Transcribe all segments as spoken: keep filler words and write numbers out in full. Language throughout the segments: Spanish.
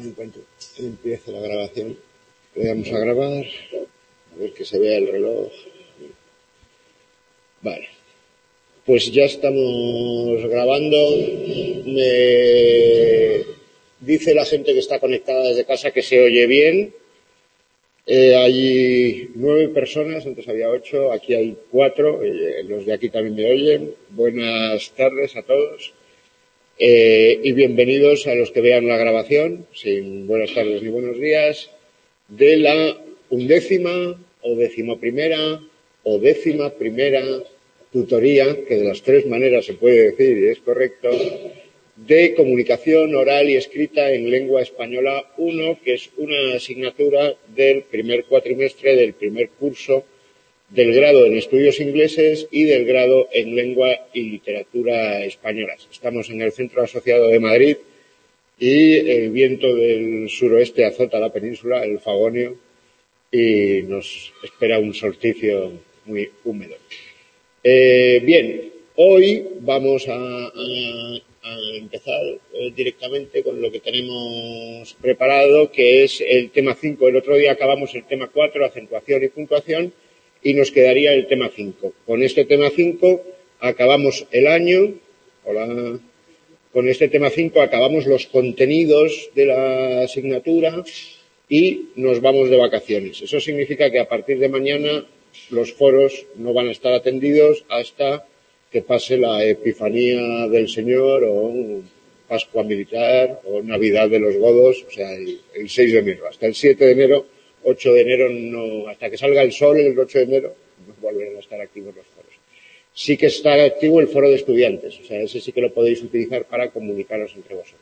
en cuanto empiece la grabación, le vamos a grabar, a ver que se vea el reloj. Vale, pues ya estamos grabando. Me dice la gente que está conectada desde casa que se oye bien. Eh, hay nueve personas, antes había ocho, aquí hay cuatro, eh, los de aquí también me oyen. Buenas tardes a todos. Eh, y bienvenidos a los que vean la grabación, sin buenas tardes ni buenos días, de la undécima o decimoprimera o décima primera tutoría, que de las tres maneras se puede decir y es correcto, de comunicación oral y escrita en lengua española uno, que es una asignatura del primer cuatrimestre del primer curso del grado en estudios ingleses y del grado en lengua y literatura españolas. Estamos en el Centro Asociado de Madrid y el viento del suroeste azota la península, el Fagonio, y nos espera un solsticio muy húmedo. Eh, bien, hoy vamos a, a, a empezar eh, directamente con lo que tenemos preparado, que es el tema cinco. El otro día acabamos el tema cuatro, acentuación y puntuación, y nos quedaría el tema cinco. Con este tema cinco acabamos el año. Hola. Con este tema cinco acabamos los contenidos de la asignatura y nos vamos de vacaciones. Eso significa que a partir de mañana los foros no van a estar atendidos hasta que pase la Epifanía del Señor o Pascua Militar o Navidad de los Godos, o sea, el, el seis de enero. Hasta el siete de enero, ocho de enero, no, hasta que salga el sol el ocho de enero, no volverán a estar activos los foros. Sí que está activo el foro de estudiantes, o sea, ese sí que lo podéis utilizar para comunicaros entre vosotros.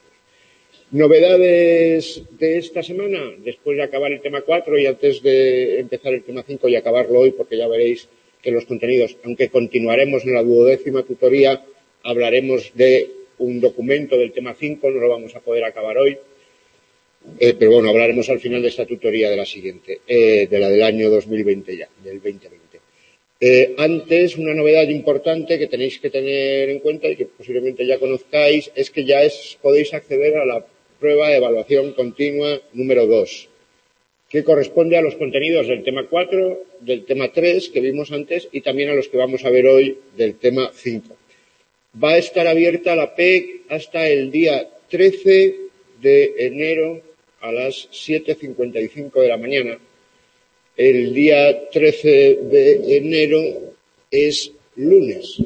Novedades de esta semana, después de acabar el tema cuatro y antes de empezar el tema cinco y acabarlo hoy, porque ya veréis que los contenidos, aunque continuaremos en la duodécima tutoría, hablaremos de un documento del tema cinco, no lo vamos a poder acabar hoy, eh, pero bueno, hablaremos al final de esta tutoría de la siguiente, eh, de la del año dos mil veinte ya, del veinte veinte. Eh, antes, una novedad importante que tenéis que tener en cuenta y que posiblemente ya conozcáis, es que ya es, podéis acceder a la prueba de evaluación continua número dos, que corresponde a los contenidos del tema cuatro, del tema tres que vimos antes y también a los que vamos a ver hoy del tema cinco. Va a estar abierta la P E C hasta el día trece de enero a las siete cincuenta y cinco de la mañana. El día trece de enero es lunes.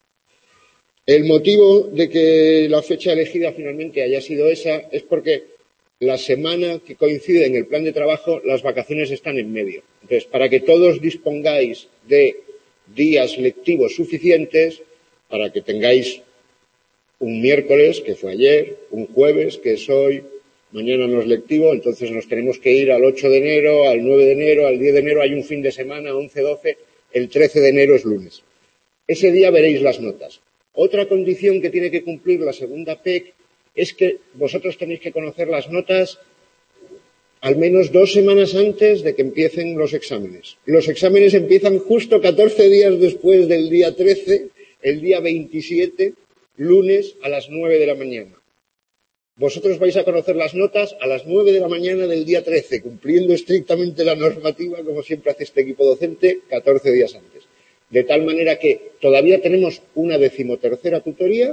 El motivo de que la fecha elegida finalmente haya sido esa es porque la semana que coincide en el plan de trabajo, las vacaciones están en medio. Entonces, para que todos dispongáis de días lectivos suficientes, para que tengáis un miércoles, que fue ayer, un jueves, que es hoy, mañana no es lectivo, entonces nos tenemos que ir al ocho de enero, al nueve de enero, al diez de enero, hay un fin de semana, once, doce, el trece de enero es lunes. Ese día veréis las notas. Otra condición que tiene que cumplir la segunda P E C es que vosotros tenéis que conocer las notas al menos dos semanas antes de que empiecen los exámenes. Los exámenes empiezan justo catorce días después del día trece, el día veintisiete, lunes a las nueve de la mañana. Vosotros vais a conocer las notas a las nueve de la mañana del día trece, cumpliendo estrictamente la normativa, como siempre hace este equipo docente, catorce días antes. De tal manera que todavía tenemos una decimotercera tutoría,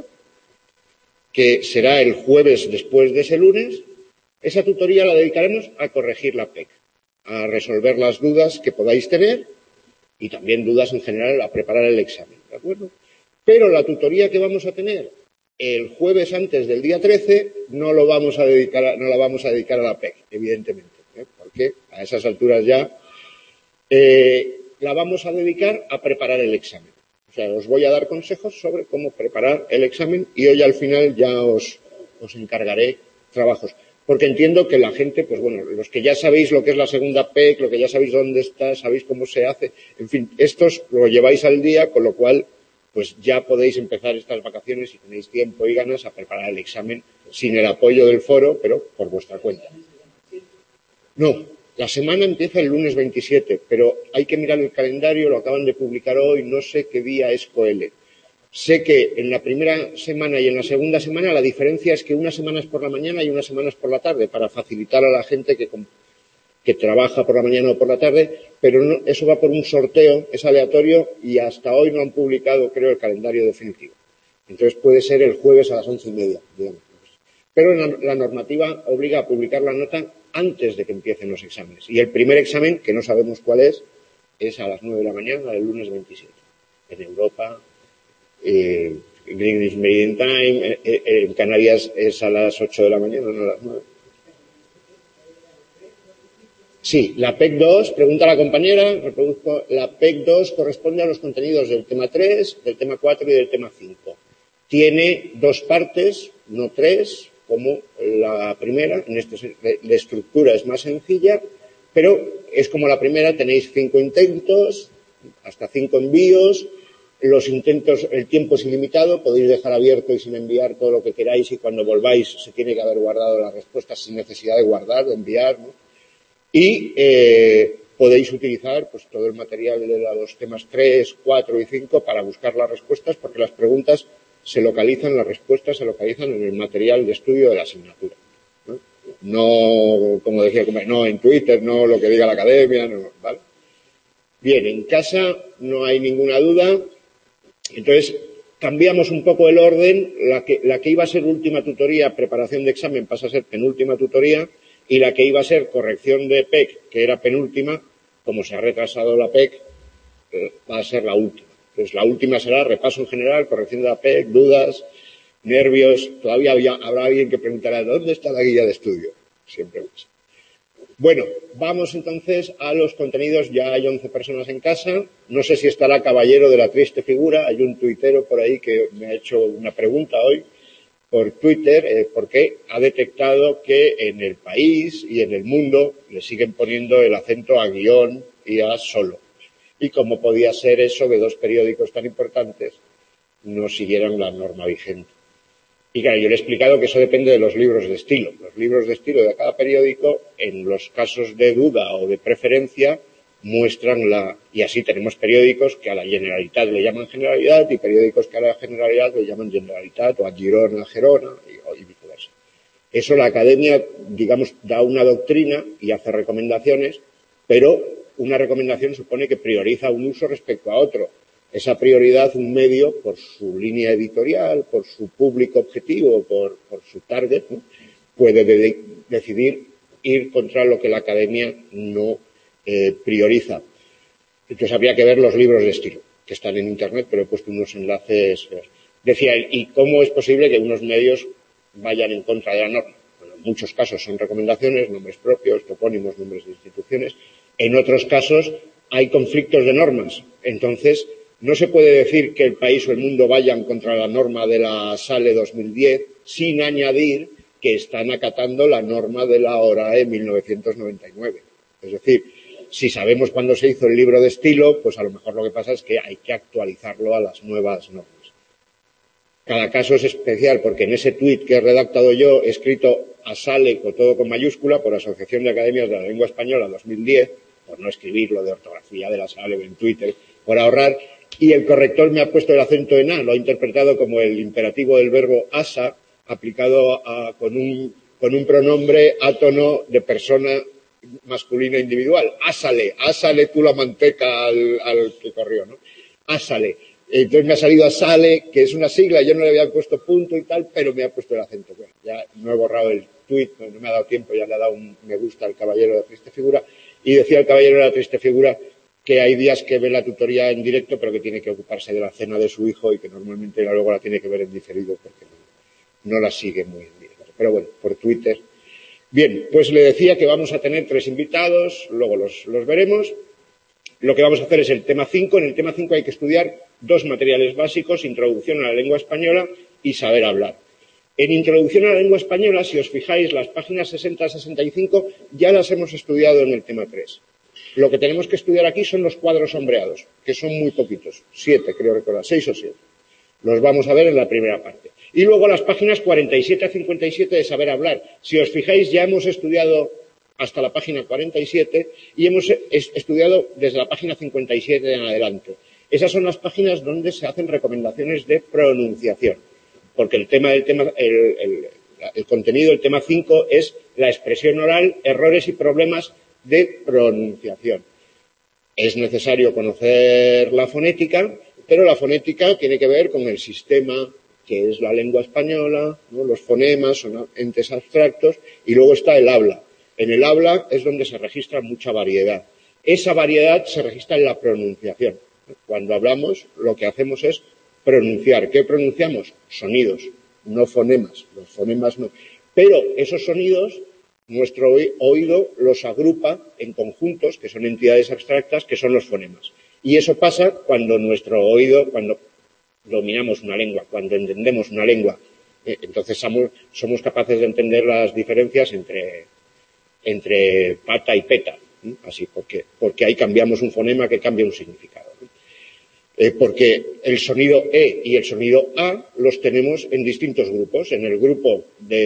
que será el jueves después de ese lunes. Esa tutoría la dedicaremos a corregir la P E C, a resolver las dudas que podáis tener y también dudas en general a preparar el examen, ¿de acuerdo? Pero la tutoría que vamos a tener el jueves antes del día trece no lo vamos a dedicar a, no la vamos a dedicar a la P E C, evidentemente, ¿eh? Porque a esas alturas ya eh, la vamos a dedicar a preparar el examen. O sea, os voy a dar consejos sobre cómo preparar el examen y hoy al final ya os, os encargaré trabajos. Porque entiendo que la gente, pues bueno, los que ya sabéis lo que es la segunda P E C, lo que ya sabéis dónde está, sabéis cómo se hace, en fin, estos lo lleváis al día, con lo cual pues ya podéis empezar estas vacaciones si tenéis tiempo y ganas a preparar el examen sin el apoyo del foro, pero por vuestra cuenta. No, la semana empieza el lunes veintisiete, pero hay que mirar el calendario, lo acaban de publicar hoy, no sé qué día es COELE. Sé que en la primera semana y en la segunda semana la diferencia es que una semana es por la mañana y una semana es por la tarde, para facilitar a la gente que, que trabaja por la mañana o por la tarde, pero no, eso va por un sorteo, es aleatorio y hasta hoy no han publicado, creo, el calendario definitivo. Entonces puede ser el jueves a las once y media, digamos. Pero la, la normativa obliga a publicar la nota antes de que empiecen los exámenes. Y el primer examen, que no sabemos cuál es, es a las nueve de la mañana del lunes veintisiete. En Europa, eh, Greenwich Mean Time, eh, eh, en Canarias es a las ocho de la mañana, no a las nueve. Sí, la P E C dos, pregunta la compañera, reproduzco, la P E C dos corresponde a los contenidos del tema tres, del tema cuatro y del tema cinco. Tiene dos partes, no tres, como la primera. En este, la estructura es más sencilla, pero es como la primera, tenéis cinco intentos, hasta cinco envíos. Los intentos, el tiempo es ilimitado, podéis dejar abierto y sin enviar todo lo que queráis y cuando volváis se tiene que haber guardado las respuestas sin necesidad de guardar, de enviar, ¿no? Y eh, podéis utilizar pues todo el material de los temas tres, cuatro y cinco para buscar las respuestas, porque las preguntas se localizan, las respuestas se localizan en el material de estudio de la asignatura. No, no como decía, no en Twitter, no lo que diga la academia, no, ¿vale? Bien, en casa no hay ninguna duda. Entonces, cambiamos un poco el orden. La que, la que iba a ser última tutoría, preparación de examen, pasa a ser penúltima tutoría. Y la que iba a ser corrección de P E C, que era penúltima, como se ha retrasado la P E C, eh, va a ser la última. Entonces, la última será repaso en general, corrección de la P E C, dudas, nervios. Todavía había, habrá alguien que preguntará, ¿dónde está la guía de estudio? Siempre más. Bueno, vamos entonces a los contenidos. Ya hay once personas en casa. No sé si estará Caballero de la Triste Figura. Hay un tuitero por ahí que me ha hecho una pregunta hoy por Twitter, eh, porque ha detectado que en el país y en el mundo le siguen poniendo el acento a guión y a solo. Y cómo podía ser eso que dos periódicos tan importantes no siguieran la norma vigente. Y claro, yo le he explicado que eso depende de los libros de estilo. Los libros de estilo de cada periódico, en los casos de duda o de preferencia, muestran la... Y así tenemos periódicos que a la Generalitat le llaman Generalidad y periódicos que a la Generalidad le llaman Generalitat o a Girona, Gerona y, y viceversa. Eso la academia, digamos, da una doctrina y hace recomendaciones, pero una recomendación supone que prioriza un uso respecto a otro. Esa prioridad, un medio, por su línea editorial, por su público objetivo, por, por su target, ¿no? puede de, decidir ir contra lo que la academia no eh, prioriza. Entonces habría que ver los libros de estilo, que están en Internet, pero he puesto unos enlaces. Decía él, ¿y cómo es posible que unos medios vayan en contra de la norma? Bueno, en muchos casos son recomendaciones, nombres propios, topónimos, nombres de instituciones. En otros casos hay conflictos de normas. Entonces, no se puede decir que el país o el mundo vayan contra la norma de la SALE dos mil diez sin añadir que están acatando la norma de la ORAE mil novecientos noventa y nueve. Es decir, si sabemos cuándo se hizo el libro de estilo, pues a lo mejor lo que pasa es que hay que actualizarlo a las nuevas normas. Cada caso es especial porque en ese tuit que he redactado yo he escrito a SALE con todo con mayúscula por Asociación de Academias de la Lengua Española dos mil diez, por no escribir lo de ortografía de la SALE en Twitter, por ahorrar. Y el corrector me ha puesto el acento en A, lo ha interpretado como el imperativo del verbo asa, aplicado a, con, un, con un pronombre átono de persona masculina individual. Ásale, ásale tú la manteca al, al que corrió, ¿no? Ásale. Entonces me ha salido asale, que es una sigla, yo no le había puesto punto y tal, pero me ha puesto el acento. Bueno, ya no he borrado el tuit, no me ha dado tiempo, ya le ha dado un me gusta al Caballero de la Triste Figura. Y decía el Caballero de la Triste Figura que hay días que ve la tutoría en directo, pero que tiene que ocuparse de la cena de su hijo y que normalmente luego la tiene que ver en diferido porque no, no la sigue muy en directo. Pero bueno, por Twitter. Bien, pues le decía que vamos a tener tres invitados, luego los, los veremos. Lo que vamos a hacer es el tema cinco. En el tema cinco hay que estudiar dos materiales básicos, introducción a la lengua española y saber hablar. En introducción a la lengua española, si os fijáis, las páginas sesenta a sesenta y cinco ya las hemos estudiado en el tema tres. Lo que tenemos que estudiar aquí son los cuadros sombreados, que son muy poquitos, siete creo recordar, seis o siete. Los vamos a ver en la primera parte. Y luego las páginas cuarenta y siete a cincuenta y siete de saber hablar. Si os fijáis, ya hemos estudiado hasta la página cuarenta y siete y hemos estudiado desde la página cincuenta y siete en adelante. Esas son las páginas donde se hacen recomendaciones de pronunciación, porque el tema del tema, el, el, el contenido del tema cinco es la expresión oral, errores y problemas de pronunciación. Es necesario conocer la fonética, pero la fonética tiene que ver con el sistema que es la lengua española, ¿no? Los fonemas son entes abstractos, y luego está el habla. En el habla es donde se registra mucha variedad. Esa variedad se registra en la pronunciación. Cuando hablamos, lo que hacemos es pronunciar. ¿Qué pronunciamos? Sonidos, no fonemas. Los fonemas no. Pero esos sonidos, nuestro oído los agrupa en conjuntos, que son entidades abstractas, que son los fonemas. Y eso pasa cuando nuestro oído, cuando dominamos una lengua, cuando entendemos una lengua, eh, entonces somos, somos capaces de entender las diferencias entre, entre pata y peta, ¿eh? Así, porque, porque ahí cambiamos un fonema que cambia un significado, ¿eh? Eh, porque el sonido E y el sonido A los tenemos en distintos grupos, en el grupo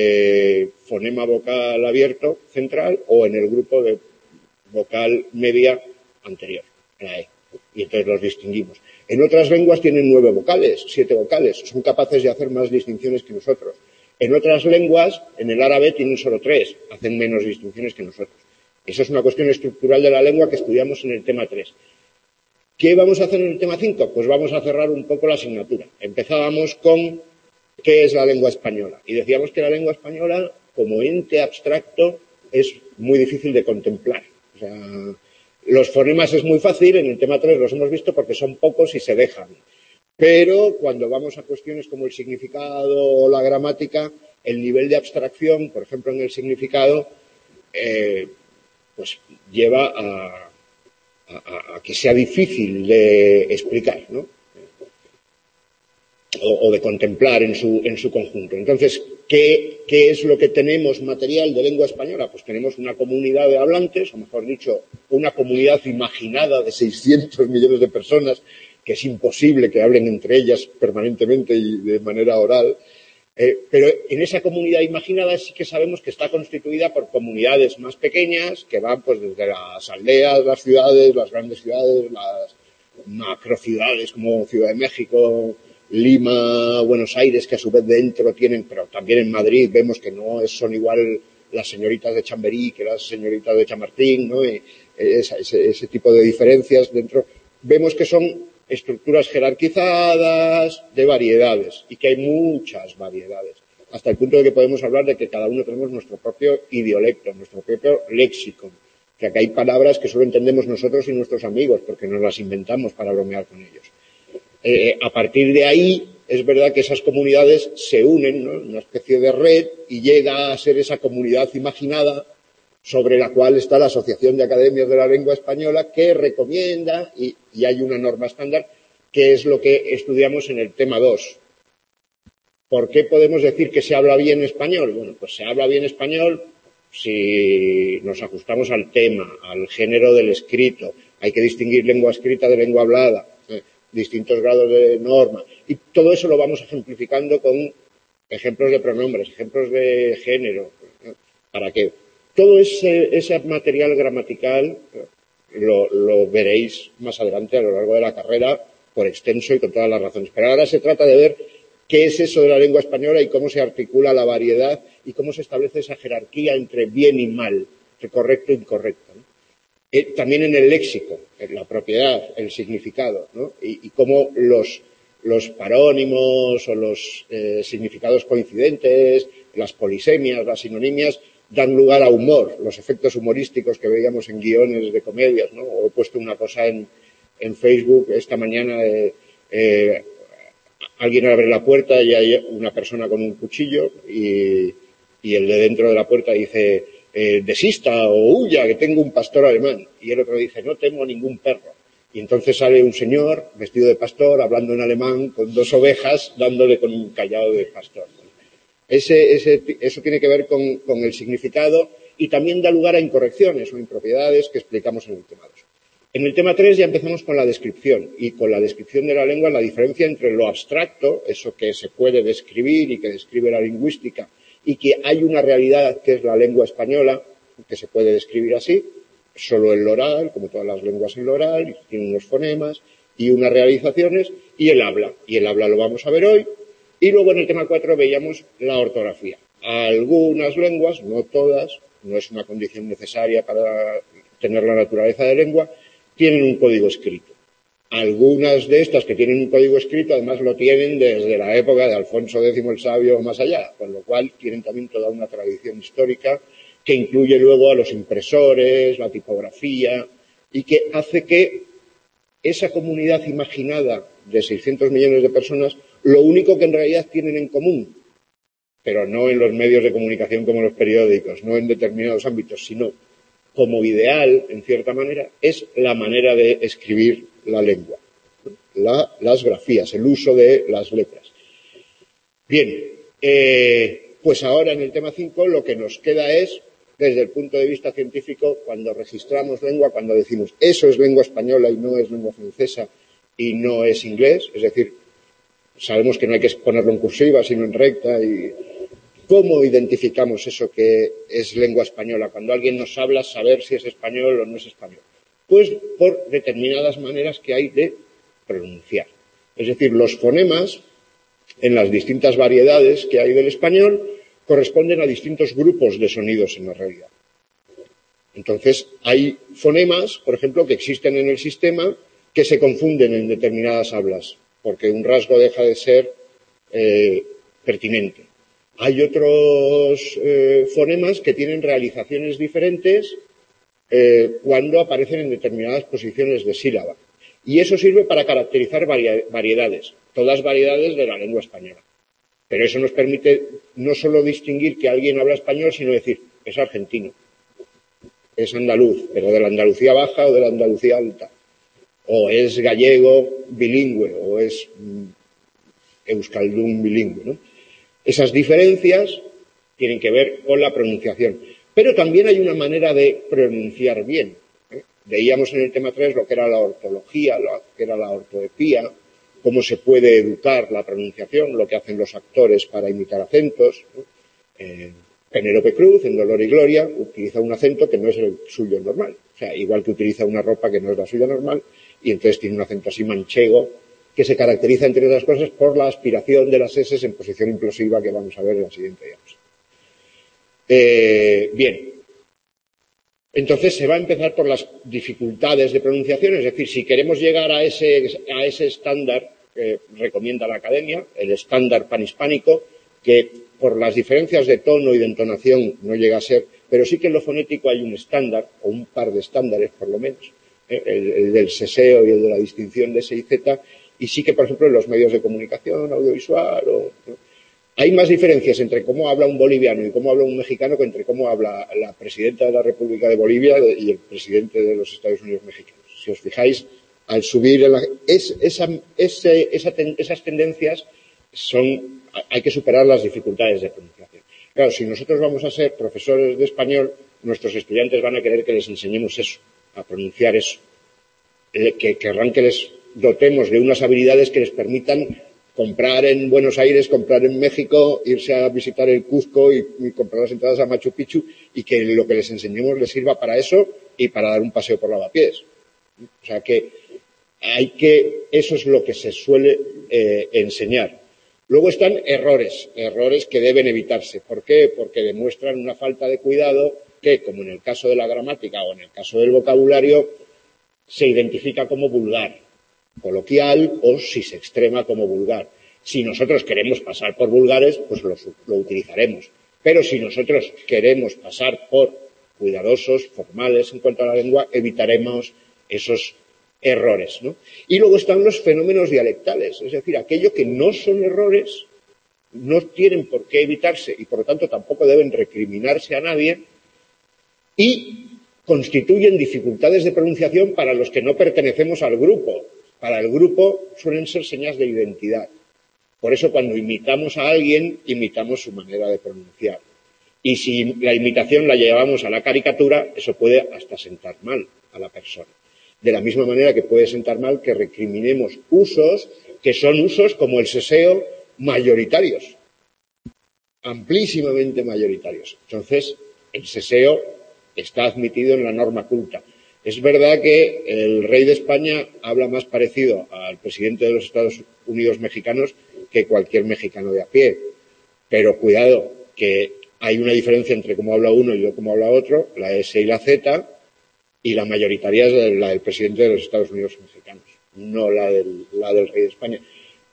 de fonema vocal abierto central o en el grupo de vocal media anterior, la E, y entonces los distinguimos. En otras lenguas tienen nueve vocales, siete vocales, son capaces de hacer más distinciones que nosotros. En otras lenguas, en el árabe, tienen solo tres, hacen menos distinciones que nosotros. Eso es una cuestión estructural de la lengua que estudiamos en el tema tres. ¿Qué vamos a hacer en el tema cinco? Pues vamos a cerrar un poco la asignatura. Empezábamos con qué es la lengua española. Y decíamos que la lengua española, como ente abstracto, es muy difícil de contemplar. O sea, los fonemas es muy fácil, en el tema tres los hemos visto porque son pocos y se dejan. Pero cuando vamos a cuestiones como el significado o la gramática, el nivel de abstracción, por ejemplo, en el significado, eh, pues lleva a, a, a que sea difícil de explicar, ¿no? O, o de contemplar en su, en su conjunto. Entonces, ¿qué, ¿qué es lo que tenemos material de lengua española? Pues tenemos una comunidad de hablantes, o mejor dicho, una comunidad imaginada de seiscientos millones de personas, que es imposible que hablen entre ellas permanentemente y de manera oral. Eh, pero en esa comunidad imaginada sí que sabemos que está constituida por comunidades más pequeñas, que van pues desde las aldeas, las ciudades, las grandes ciudades, las macrociudades como Ciudad de México, Lima, Buenos Aires, que a su vez dentro tienen, pero también en Madrid vemos que no son igual las señoritas de Chamberí que las señoritas de Chamartín, ¿no? Y ese, ese, ese tipo de diferencias dentro. Vemos que son estructuras jerarquizadas de variedades y que hay muchas variedades, hasta el punto de que podemos hablar de que cada uno tenemos nuestro propio idiolecto, nuestro propio léxico, que acá hay palabras que solo entendemos nosotros y nuestros amigos porque nos las inventamos para bromear con ellos. Eh, a partir de ahí, es verdad que esas comunidades se unen, ¿no? Una especie de red y llega a ser esa comunidad imaginada sobre la cual está la Asociación de Academias de la Lengua Española que recomienda y, y hay una norma estándar que es lo que estudiamos en el tema dos. ¿Por qué podemos decir que se habla bien español? Bueno, pues se habla bien español si nos ajustamos al tema, al género del escrito. Hay que distinguir lengua escrita de lengua hablada. Distintos grados de norma. Y todo eso lo vamos ejemplificando con ejemplos de pronombres, ejemplos de género, ¿no? Para que todo ese, ese material gramatical lo, lo veréis más adelante a lo largo de la carrera por extenso y con todas las razones. Pero ahora se trata de ver qué es eso de la lengua española y cómo se articula la variedad y cómo se establece esa jerarquía entre bien y mal, entre correcto e incorrecto, ¿no? Eh, también en el léxico, en la propiedad, el significado, ¿no? Y, y cómo los, los parónimos o los eh, significados coincidentes, las polisemias, las sinonimias, dan lugar a humor, los efectos humorísticos que veíamos en guiones de comedias, ¿no? O he puesto una cosa en, en Facebook esta mañana, eh, eh, alguien abre la puerta y hay una persona con un cuchillo y, y el de dentro de la puerta dice Eh, desista o huya, que tengo un pastor alemán. Y el otro dice, no tengo ningún perro. Y entonces sale un señor vestido de pastor, hablando en alemán, con dos ovejas, dándole con un callado de pastor. Ese, ese, eso tiene que ver con, con el significado y también da lugar a incorrecciones o impropiedades que explicamos en el tema dos. En el tema tres ya empezamos con la descripción y con la descripción de la lengua, la diferencia entre lo abstracto, eso que se puede describir y que describe la lingüística, y que hay una realidad que es la lengua española, que se puede describir así, solo en lo oral, como todas las lenguas en lo oral, tiene unos fonemas, y unas realizaciones, y el habla. Y el habla lo vamos a ver hoy. Y luego en el tema cuatro veíamos la ortografía. Algunas lenguas, no todas, no es una condición necesaria para tener la naturaleza de lengua, tienen un código escrito. Algunas de estas que tienen un código escrito, además lo tienen desde la época de Alfonso X el Sabio o más allá, con lo cual tienen también toda una tradición histórica que incluye luego a los impresores, la tipografía, y que hace que esa comunidad imaginada de seiscientos millones de personas, lo único que en realidad tienen en común, pero no en los medios de comunicación como los periódicos, no en determinados ámbitos, sino como ideal, en cierta manera, es la manera de escribir la lengua, la, las grafías, el uso de las letras. Bien, eh, pues ahora en el tema cinco lo que nos queda es, desde el punto de vista científico, cuando registramos lengua, cuando decimos eso es lengua española y no es lengua francesa y no es inglés, es decir, sabemos que no hay que ponerlo en cursiva, sino en recta. Y ¿cómo identificamos eso que es lengua española? Cuando alguien nos habla, saber si es español o no es español. Pues por determinadas maneras que hay de pronunciar. Es decir, los fonemas, en las distintas variedades que hay del español, corresponden a distintos grupos de sonidos en la realidad. Entonces, hay fonemas, por ejemplo, que existen en el sistema que se confunden en determinadas hablas, porque un rasgo deja de ser eh, pertinente. Hay otros eh, fonemas que tienen realizaciones diferentes eh, cuando aparecen en determinadas posiciones de sílaba. Y eso sirve para caracterizar variedades, todas variedades de la lengua española. Pero eso nos permite no solo distinguir que alguien habla español, sino decir, es argentino, es andaluz, pero de la Andalucía baja o de la Andalucía alta, o es gallego bilingüe, o es mm, euskaldún bilingüe, ¿no? Esas diferencias tienen que ver con la pronunciación. Pero también hay una manera de pronunciar bien, ¿eh? Veíamos en el tema tres lo que era la ortología, lo que era la ortoepía, cómo se puede educar la pronunciación, lo que hacen los actores para imitar acentos, ¿no? Eh, Penélope Cruz, en Dolor y Gloria, utiliza un acento que no es el suyo normal. O sea, igual que utiliza una ropa que no es la suya normal, y entonces tiene un acento así manchego, que se caracteriza, entre otras cosas, por la aspiración de las eses en posición implosiva que vamos a ver en la siguiente diapositiva. Eh, bien. Entonces se va a empezar por las dificultades de pronunciación, es decir, si queremos llegar a ese, a ese estándar que recomienda la Academia, el estándar panhispánico, que por las diferencias de tono y de entonación no llega a ser, pero sí que en lo fonético hay un estándar, o un par de estándares por lo menos, ¿eh? el, el del seseo y el de la distinción de ese y zeta, y sí que, por ejemplo, en los medios de comunicación audiovisual, o, ¿no? Hay más diferencias entre cómo habla un boliviano y cómo habla un mexicano que entre cómo habla la presidenta de la República de Bolivia y el presidente de los Estados Unidos mexicanos. Si os fijáis, al subir, la, es, esa, ese, esa ten, esas tendencias son, hay que superar las dificultades de pronunciación. Claro, si nosotros vamos a ser profesores de español, nuestros estudiantes van a querer que les enseñemos eso, a pronunciar eso, que querrán que les dotemos de unas habilidades que les permitan comprar en Buenos Aires, comprar en México, irse a visitar el Cuzco y, y comprar las entradas a Machu Picchu, y que lo que les enseñemos les sirva para eso y para dar un paseo por Lavapiés. O sea que hay que, eso es lo que se suele eh, enseñar. Luego están errores, errores que deben evitarse. ¿Por qué? Porque demuestran una falta de cuidado que, como en el caso de la gramática o en el caso del vocabulario, se identifica como vulgar, coloquial, o si se extrema como vulgar. Si nosotros queremos pasar por vulgares, pues lo, lo utilizaremos. Pero si nosotros queremos pasar por cuidadosos, formales en cuanto a la lengua, evitaremos esos errores, ¿no? Y luego están los fenómenos dialectales, es decir, aquello que no son errores, no tienen por qué evitarse y por lo tanto tampoco deben recriminarse a nadie, y constituyen dificultades de pronunciación para los que no pertenecemos al grupo. Para el grupo suelen ser señas de identidad. Por eso cuando imitamos a alguien, imitamos su manera de pronunciar. Y si la imitación la llevamos a la caricatura, eso puede hasta sentar mal a la persona. De la misma manera que puede sentar mal que recriminemos usos que son usos como el seseo mayoritarios, amplísimamente mayoritarios. Entonces, el seseo está admitido en la norma culta. Es verdad que el rey de España habla más parecido al presidente de los Estados Unidos mexicanos que cualquier mexicano de a pie. Pero cuidado, que hay una diferencia entre cómo habla uno y cómo habla otro, la S y la Z, y la mayoritaria es la del presidente de los Estados Unidos mexicanos, no la del, la del rey de España.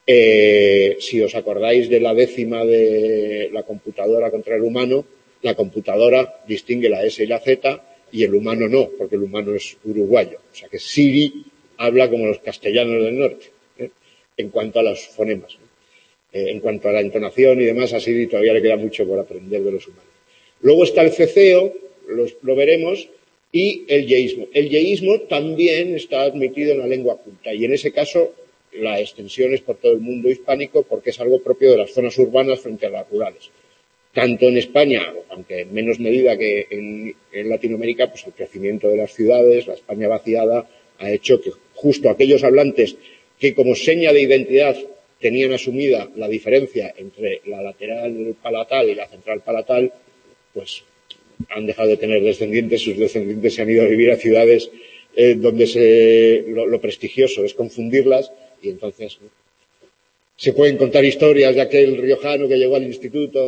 Eh, si os acordáis de la décima de la computadora contra el humano, la computadora distingue la S y la Z y el humano no, porque el humano es uruguayo. O sea que Siri habla como los castellanos del norte, ¿eh? En cuanto a los fonemas, ¿no? Eh, en cuanto a la entonación y demás, a Siri todavía le queda mucho por aprender de los humanos. Luego está el ceceo, lo, lo veremos, y el yeísmo. El yeísmo también está admitido en la lengua culta y en ese caso la extensión es por todo el mundo hispánico porque es algo propio de las zonas urbanas frente a las rurales. Tanto en España, aunque en menos medida que en, en Latinoamérica, pues el crecimiento de las ciudades, la España vaciada, ha hecho que justo aquellos hablantes que como seña de identidad tenían asumida la diferencia entre la lateral palatal y la central palatal, pues han dejado de tener descendientes, sus descendientes se han ido a vivir a ciudades eh, donde se, lo, lo prestigioso es confundirlas y entonces ¿no? Se pueden contar historias de aquel riojano que llegó al instituto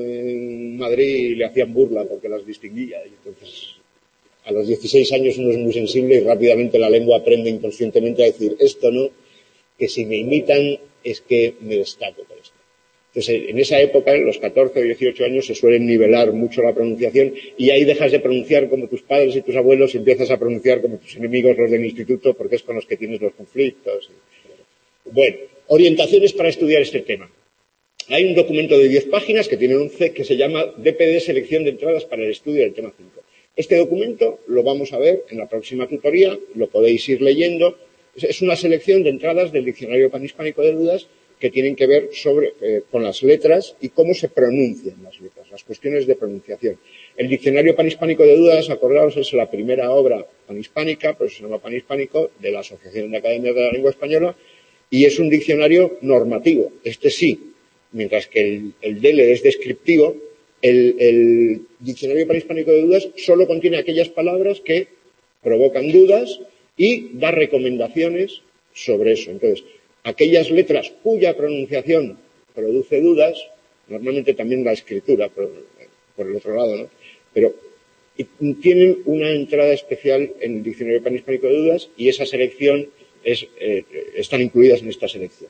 en Madrid y le hacían burla porque las distinguía y entonces a los dieciséis años uno es muy sensible y rápidamente la lengua aprende inconscientemente a decir esto no, que si me imitan es que me destaco por esto. Entonces, en esa época, en los catorce o dieciocho años, se suele nivelar mucho la pronunciación y ahí dejas de pronunciar como tus padres y tus abuelos y empiezas a pronunciar como tus enemigos, los del instituto, porque es con los que tienes los conflictos. Bueno, orientaciones para estudiar este tema. Hay un documento de diez páginas que tiene once que se llama D P D Selección de Entradas para el Estudio del Tema cinco. Este documento lo vamos a ver en la próxima tutoría, lo podéis ir leyendo. Es una selección de entradas del Diccionario Panhispánico de Dudas que tienen que ver sobre, eh, con las letras y cómo se pronuncian las letras, las cuestiones de pronunciación. El Diccionario Panhispánico de Dudas, acordaos, es la primera obra panhispánica, por eso se llama panhispánico, de la Asociación de Academias de la Lengua Española, y es un diccionario normativo, este sí, mientras que el, el D E L E es descriptivo, el, el Diccionario Panhispánico de Dudas solo contiene aquellas palabras que provocan dudas y da recomendaciones sobre eso. Entonces, aquellas letras cuya pronunciación produce dudas, normalmente también la escritura, por, por el otro lado, ¿no? Pero tienen una entrada especial en el Diccionario Panhispánico de Dudas y esa selección es, eh, están incluidas en esta selección.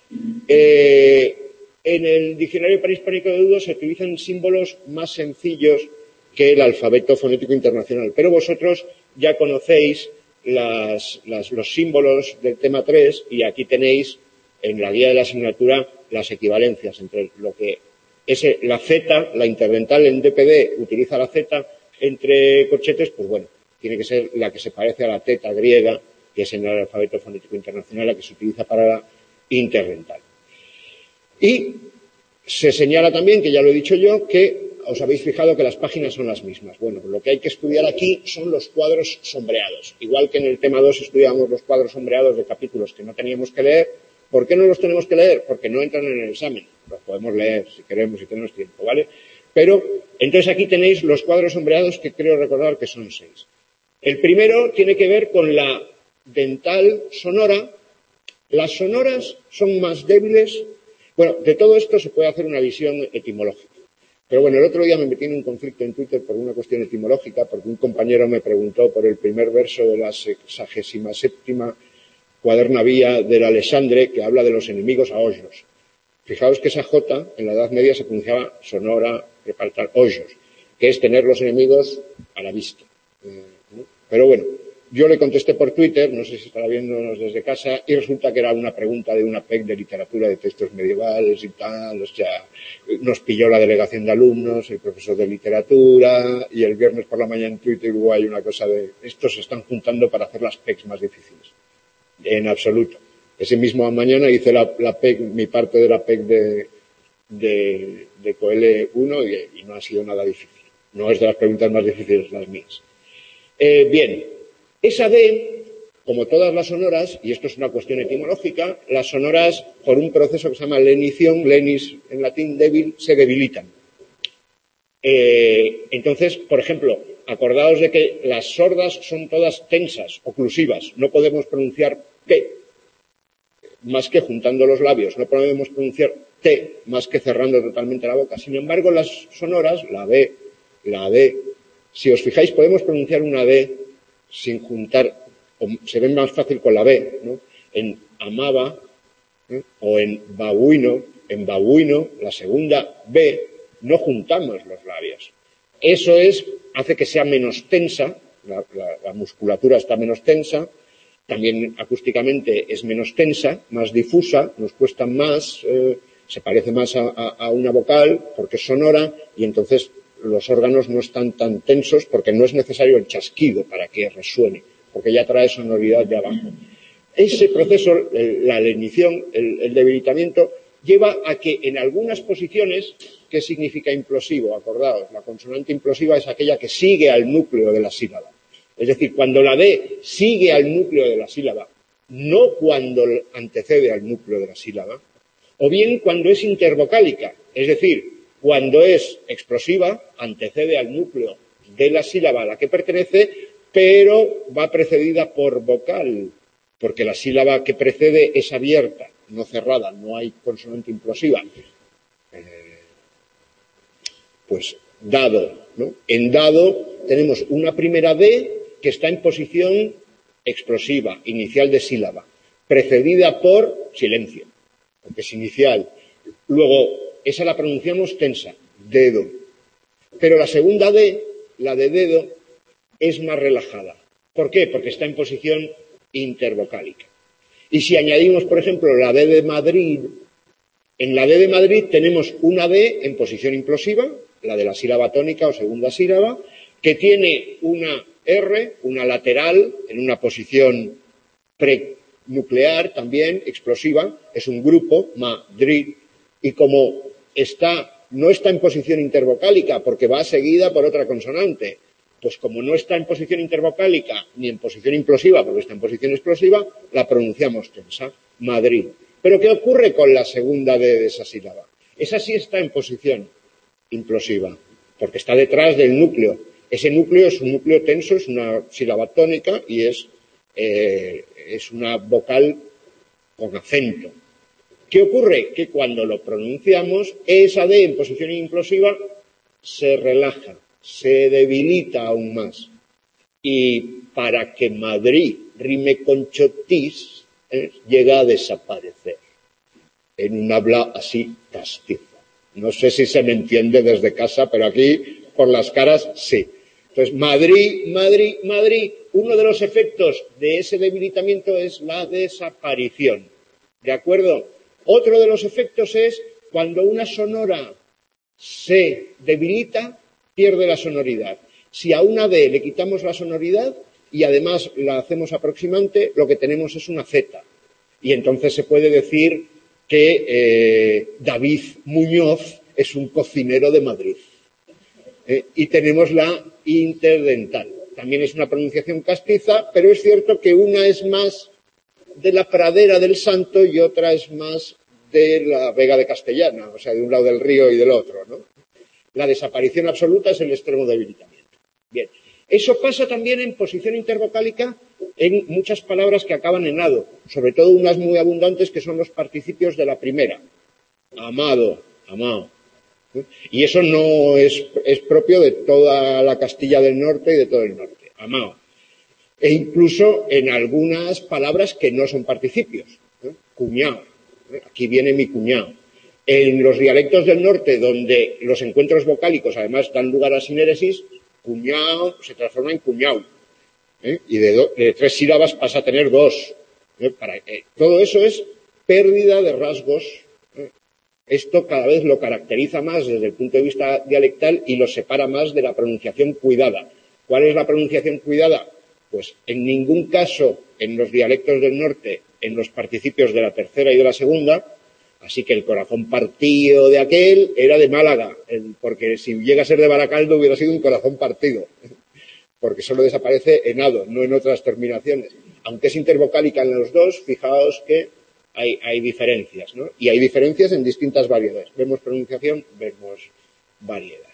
Eh, en el Diccionario Panhispánico de Dudas se utilizan símbolos más sencillos que el alfabeto fonético internacional, pero vosotros ya conocéis Las, las, los símbolos del tema tres y aquí tenéis en la guía de la asignatura las equivalencias entre lo que es la Z, la interdental en D P D utiliza la Z entre corchetes, pues bueno, tiene que ser la que se parece a la teta griega, que es en el alfabeto fonético internacional, la que se utiliza para la interdental. Y se señala también, que ya lo he dicho yo, que os habéis fijado que las páginas son las mismas. Bueno, lo que hay que estudiar aquí son los cuadros sombreados. Igual que en el tema dos estudiamos los cuadros sombreados de capítulos que no teníamos que leer. ¿Por qué no los tenemos que leer? Porque no entran en el examen. Los podemos leer si queremos, si tenemos tiempo, ¿vale? Pero, entonces aquí tenéis los cuadros sombreados que creo recordar que son seis. El primero tiene que ver con la dental sonora. Las sonoras son más débiles. Bueno, de todo esto se puede hacer una visión etimológica. Pero bueno, el otro día me metí en un conflicto en Twitter por una cuestión etimológica, porque un compañero me preguntó por el primer verso de la sexagésima séptima cuaderna vía del Alexandre, que habla de los enemigos a hoyos. Fijaos que esa J en la Edad Media se pronunciaba sonora, repartar hoyos, que es tener los enemigos a la vista. Pero bueno, yo le contesté por Twitter, no sé si estará viéndonos desde casa, y resulta que era una pregunta de una P E C de literatura de textos medievales y tal, o sea, nos pilló la delegación de alumnos, el profesor de literatura, y el viernes por la mañana en Twitter hubo ahí una cosa de, estos se están juntando para hacer las P E Cs más difíciles. En absoluto. Ese mismo mañana hice la, la P E C, mi parte de la P E C de, de, de COEL uno y, y no ha sido nada difícil. No es de las preguntas más difíciles las mías. Eh, bien. Esa D, como todas las sonoras, y esto es una cuestión etimológica, las sonoras, por un proceso que se llama lenición, lenis en latín débil, se debilitan. Eh, entonces, por ejemplo, acordaos de que las sordas son todas tensas, oclusivas. No podemos pronunciar P más que juntando los labios. No podemos pronunciar T más que cerrando totalmente la boca. Sin embargo, las sonoras, la B, la D, si os fijáis, podemos pronunciar una D sin juntar, o se ve más fácil con la B, ¿no? En amaba, ¿eh? O en babuino, en babuino, la segunda B, no juntamos los labios. Eso es, hace que sea menos tensa, la, la, la musculatura está menos tensa, también acústicamente es menos tensa, más difusa, nos cuesta más, eh, se parece más a, a, a una vocal porque es sonora y entonces los órganos no están tan tensos porque no es necesario el chasquido para que resuene, porque ya trae sonoridad de abajo. Ese proceso, la lenición, el, el debilitamiento, lleva a que en algunas posiciones, ¿qué significa implosivo? Acordaos, la consonante implosiva es aquella que sigue al núcleo de la sílaba. Es decir, cuando la D sigue al núcleo de la sílaba, no cuando antecede al núcleo de la sílaba, o bien cuando es intervocálica, es decir, cuando es explosiva, antecede al núcleo de la sílaba a la que pertenece, pero va precedida por vocal, porque la sílaba que precede es abierta, no cerrada, no hay consonante implosiva. Eh, pues dado, ¿no? En dado tenemos una primera D que está en posición explosiva, inicial de sílaba, precedida por silencio, porque es inicial. Luego, esa la pronunciamos tensa, dedo. Pero la segunda D, la de dedo, es más relajada. ¿Por qué? Porque está en posición intervocálica. Y si añadimos, por ejemplo, la D de Madrid, en la D de Madrid tenemos una D en posición implosiva, la de la sílaba tónica o segunda sílaba, que tiene una R, una lateral, en una posición prenuclear también, explosiva, es un grupo, Madrid, y como está, no está en posición intervocálica porque va seguida por otra consonante, pues como no está en posición intervocálica ni en posición implosiva porque está en posición explosiva, la pronunciamos tensa, Madrid. Pero ¿qué ocurre con la segunda D de esa sílaba? Esa sí está en posición implosiva porque está detrás del núcleo. Ese núcleo es un núcleo tenso, es una sílaba tónica y es, eh, es una vocal con acento. ¿Qué ocurre? Que cuando lo pronunciamos, esa D en posición implosiva se relaja, se debilita aún más. Y para que Madrid rime con chotis, ¿eh? llega a desaparecer en un habla así castiza. No sé si se me entiende desde casa, pero aquí por las caras sí. Entonces, Madrid, Madrid, Madrid, uno de los efectos de ese debilitamiento es la desaparición. ¿De acuerdo? Otro de los efectos es cuando una sonora se debilita, pierde la sonoridad. Si a una D le quitamos la sonoridad y además la hacemos aproximante, lo que tenemos es una Z. Y entonces se puede decir que eh, David Muñoz es un cocinero de Madrid. Eh, y tenemos la interdental. También es una pronunciación castiza, pero es cierto que una es más de la pradera del Santo y otra es más de la Vega de Castellana, o sea, de un lado del río y del otro, ¿no? La desaparición absoluta es el extremo debilitamiento. Bien, eso pasa también en posición intervocálica en muchas palabras que acaban en ado, sobre todo unas muy abundantes que son los participios de la primera. Amado, amado. Y eso no es, es propio de toda la Castilla del Norte y de todo el norte. Amado. E incluso en algunas palabras que no son participios. ¿eh? Cuñado. ¿eh? Aquí viene mi cuñado. En los dialectos del norte, donde los encuentros vocálicos además dan lugar a sinéresis, cuñado se transforma en cuñado. ¿eh? Y de, do, de tres sílabas pasa a tener dos. ¿eh? Para, eh, todo eso es pérdida de rasgos. ¿eh? Esto cada vez lo caracteriza más desde el punto de vista dialectal y lo separa más de la pronunciación cuidada. ¿Cuál es la pronunciación cuidada? Pues en ningún caso en los dialectos del norte, en los participios de la tercera y de la segunda, así que el corazón partido de aquel era de Málaga, porque si llega a ser de Baracaldo hubiera sido un corazón partido, porque solo desaparece en ado, no en otras terminaciones. Aunque es intervocálica en los dos, fijaos que hay, hay diferencias, ¿no? Y hay diferencias en distintas variedades. Vemos pronunciación, vemos variedad.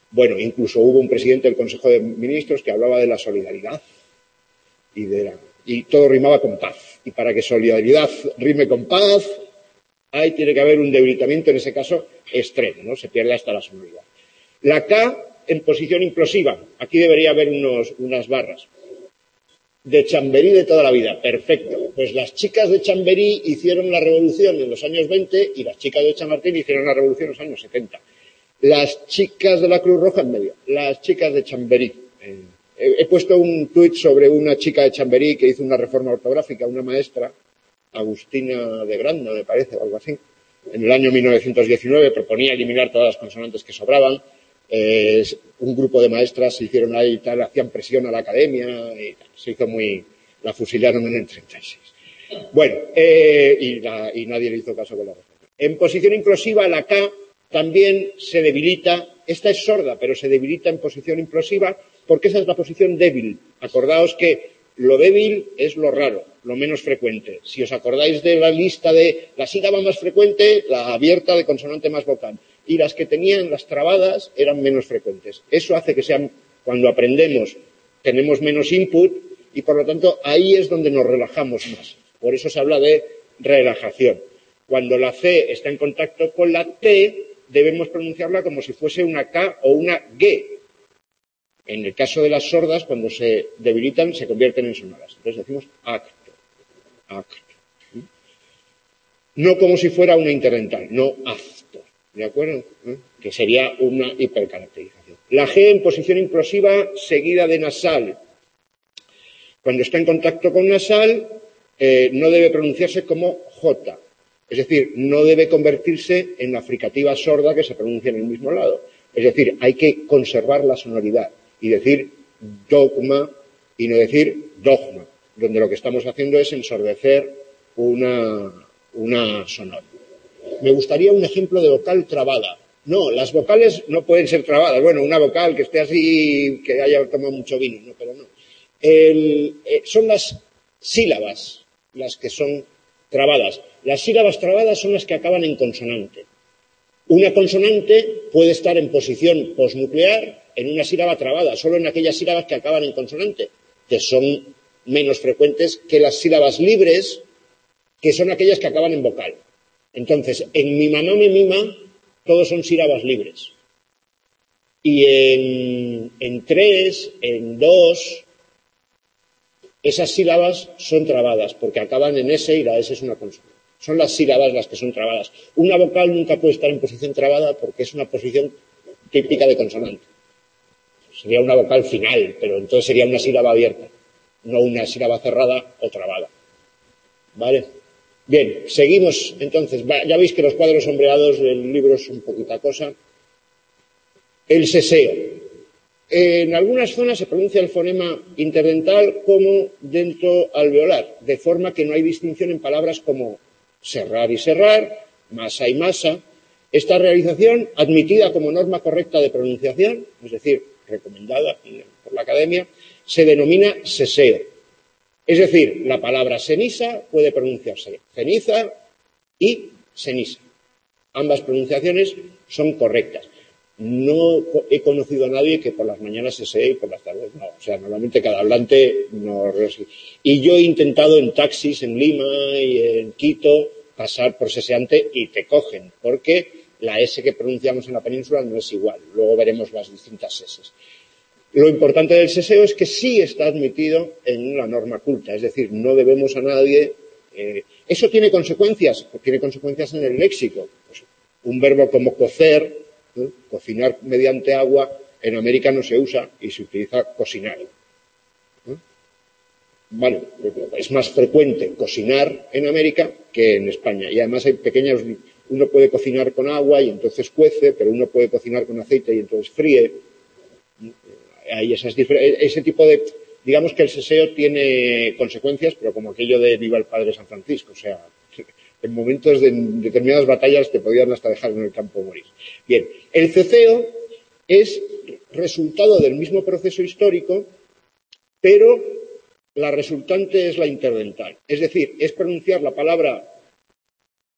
Bueno, incluso hubo un presidente del Consejo de Ministros que hablaba de la solidaridad y, de la, y todo rimaba con paz. Y para que solidaridad rime con paz, ahí tiene que haber un debilitamiento, en ese caso, extremo, ¿no? Se pierde hasta la sonoridad. La K en posición implosiva. Aquí debería haber unos, unas barras. De Chamberí de toda la vida. Perfecto. Pues las chicas de Chamberí hicieron la revolución en los años veinte y las chicas de Chamartín hicieron la revolución en los años setenta. Las chicas de la Cruz Roja en medio. Las chicas de Chamberí. Eh, he, he puesto un tuit sobre una chica de Chamberí que hizo una reforma ortográfica, una maestra, Agustina de Granda, me parece, o algo así. En el año mil novecientos diecinueve proponía eliminar todas las consonantes que sobraban. Eh, un grupo de maestras se hicieron ahí y tal, hacían presión a la academia y tal. Se hizo muy... La fusilaron en el treinta y seis. Bueno, eh, y, la, y nadie le hizo caso con la reforma. En posición inclusiva, la K también se debilita. Esta es sorda, pero se debilita en posición implosiva porque esa es la posición débil. Acordaos que lo débil es lo raro, lo menos frecuente. Si os acordáis de la lista de la sílaba más frecuente, la abierta de consonante más vocal. Y las que tenían las trabadas eran menos frecuentes. Eso hace que sean, cuando aprendemos, tenemos menos input y por lo tanto ahí es donde nos relajamos más. Por eso se habla de relajación. Cuando la C está en contacto con la T, debemos pronunciarla como si fuese una K o una G. En el caso de las sordas, cuando se debilitan, se convierten en sonoras. Entonces decimos acto, acto. No como si fuera una interdental, no afto. ¿De acuerdo? ¿Eh? Que sería una hipercaracterización. La G en posición implosiva seguida de nasal. Cuando está en contacto con nasal, eh, no debe pronunciarse como J. Es decir, no debe convertirse en la fricativa sorda que se pronuncia en el mismo lado. Es decir, hay que conservar la sonoridad y decir dogma y no decir dogma, donde lo que estamos haciendo es ensordecer una, una sonora. Me gustaría un ejemplo de vocal trabada. No, las vocales no pueden ser trabadas. Bueno, una vocal que esté así, que haya tomado mucho vino, no, pero no. El, eh, son las sílabas las que son trabadas. Las sílabas trabadas son las que acaban en consonante. Una consonante puede estar en posición posnuclear en una sílaba trabada, solo en aquellas sílabas que acaban en consonante, que son menos frecuentes que las sílabas libres, que son aquellas que acaban en vocal. Entonces, en mi mamá me mima, todos son sílabas libres. Y en, en tres, en dos, esas sílabas son trabadas, porque acaban en S y la S es una consonante. Son las sílabas las que son trabadas. Una vocal nunca puede estar en posición trabada porque es una posición típica de consonante. Sería una vocal final, pero entonces sería una sílaba abierta, no una sílaba cerrada o trabada. ¿Vale? Bien, seguimos entonces. Ya veis que los cuadros sombreados del libro es un poquita cosa. El seseo. En algunas zonas se pronuncia el fonema interdental como dento alveolar, de forma que no hay distinción en palabras como serrar y serrar, masa y masa. Esta realización, admitida como norma correcta de pronunciación, es decir, recomendada por la Academia, se denomina seseo. Es decir, la palabra ceniza puede pronunciarse ceniza y ceniza. Ambas pronunciaciones son correctas. No he conocido a nadie que por las mañanas sesee y por las tardes no. O sea, normalmente cada hablante no. Y yo he intentado en taxis en Lima y en Quito pasar por seseante y te cogen, porque la S que pronunciamos en la península no es igual. Luego veremos las distintas S. Lo importante del seseo es que sí está admitido en la norma culta, es decir, no debemos a nadie. Eh, ¿Eso tiene consecuencias? Pues tiene consecuencias en el léxico. Pues un verbo como cocer, ¿eh? Cocinar mediante agua, en América no se usa y se utiliza cocinar. ¿Eh? Bueno, es más frecuente cocinar en América que en España. Y además hay pequeños. Uno puede cocinar con agua y entonces cuece, pero uno puede cocinar con aceite y entonces fríe. Hay esas ese tipo de, digamos que el seseo tiene consecuencias, pero como aquello de viva el padre San Francisco, o sea, en momentos de en determinadas batallas te podían hasta dejar en el campo morir. Bien, el ceceo es resultado del mismo proceso histórico, pero la resultante es la interdental, es decir, es pronunciar la palabra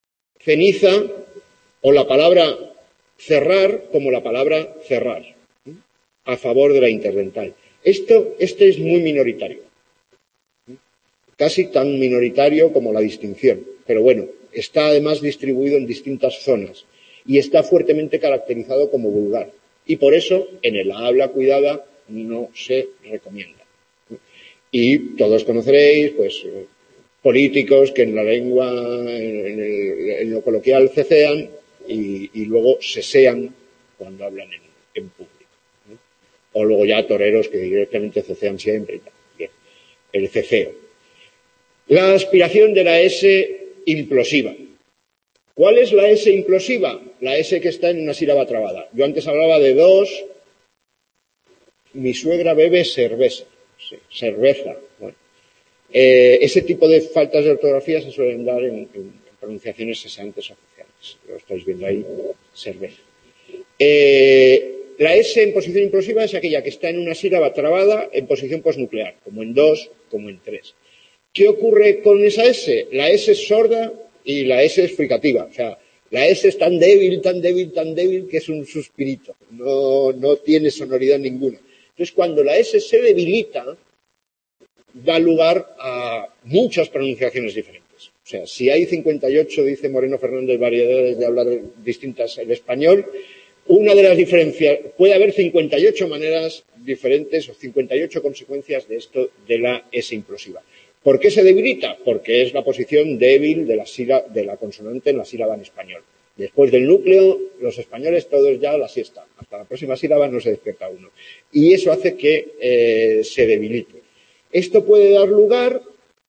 ceniza o la palabra cerrar como la palabra cerrar. a favor de la interdental. Esto, este es muy minoritario, casi tan minoritario como la distinción, pero bueno, está además distribuido en distintas zonas y está fuertemente caracterizado como vulgar. Y por eso, en el habla cuidada no se recomienda. Y todos conoceréis, pues, políticos que en la lengua, en, el, en lo coloquial, cecean y, y luego sesean cuando hablan en, en público, ¿no? O luego ya toreros que directamente cecean siempre y tal. Bien, el ceceo. La aspiración de la S implosiva. ¿Cuál es la S implosiva? La S que está en una sílaba trabada. Yo antes hablaba de dos. Mi suegra bebe cerveza. Sí, cerveza. Bueno. Eh, ese tipo de faltas de ortografía se suelen dar en, en, en pronunciaciones seseantes oficiales. Lo estáis viendo ahí, cerveza. Eh, la S en posición implosiva es aquella que está en una sílaba trabada en posición posnuclear, como en dos, como en tres. ¿Qué ocurre con esa S? La S es sorda y la S es fricativa. O sea, la S es tan débil, tan débil, tan débil que es un suspirito. No, no tiene sonoridad ninguna. Entonces, cuando la S se debilita, da lugar a muchas pronunciaciones diferentes. O sea, si hay cincuenta y ocho, dice Moreno Fernández, variedades de hablar distintas en español, una de las diferencias, puede haber cincuenta y ocho maneras diferentes o cincuenta y ocho consecuencias de esto de la S implosiva. ¿Por qué se debilita? Porque es la posición débil de la, sílaba, de la consonante en la sílaba en español. Después del núcleo, los españoles todos ya a la siesta. Hasta la próxima sílaba no se despierta uno. Y eso hace que eh, se debilite. Esto puede dar lugar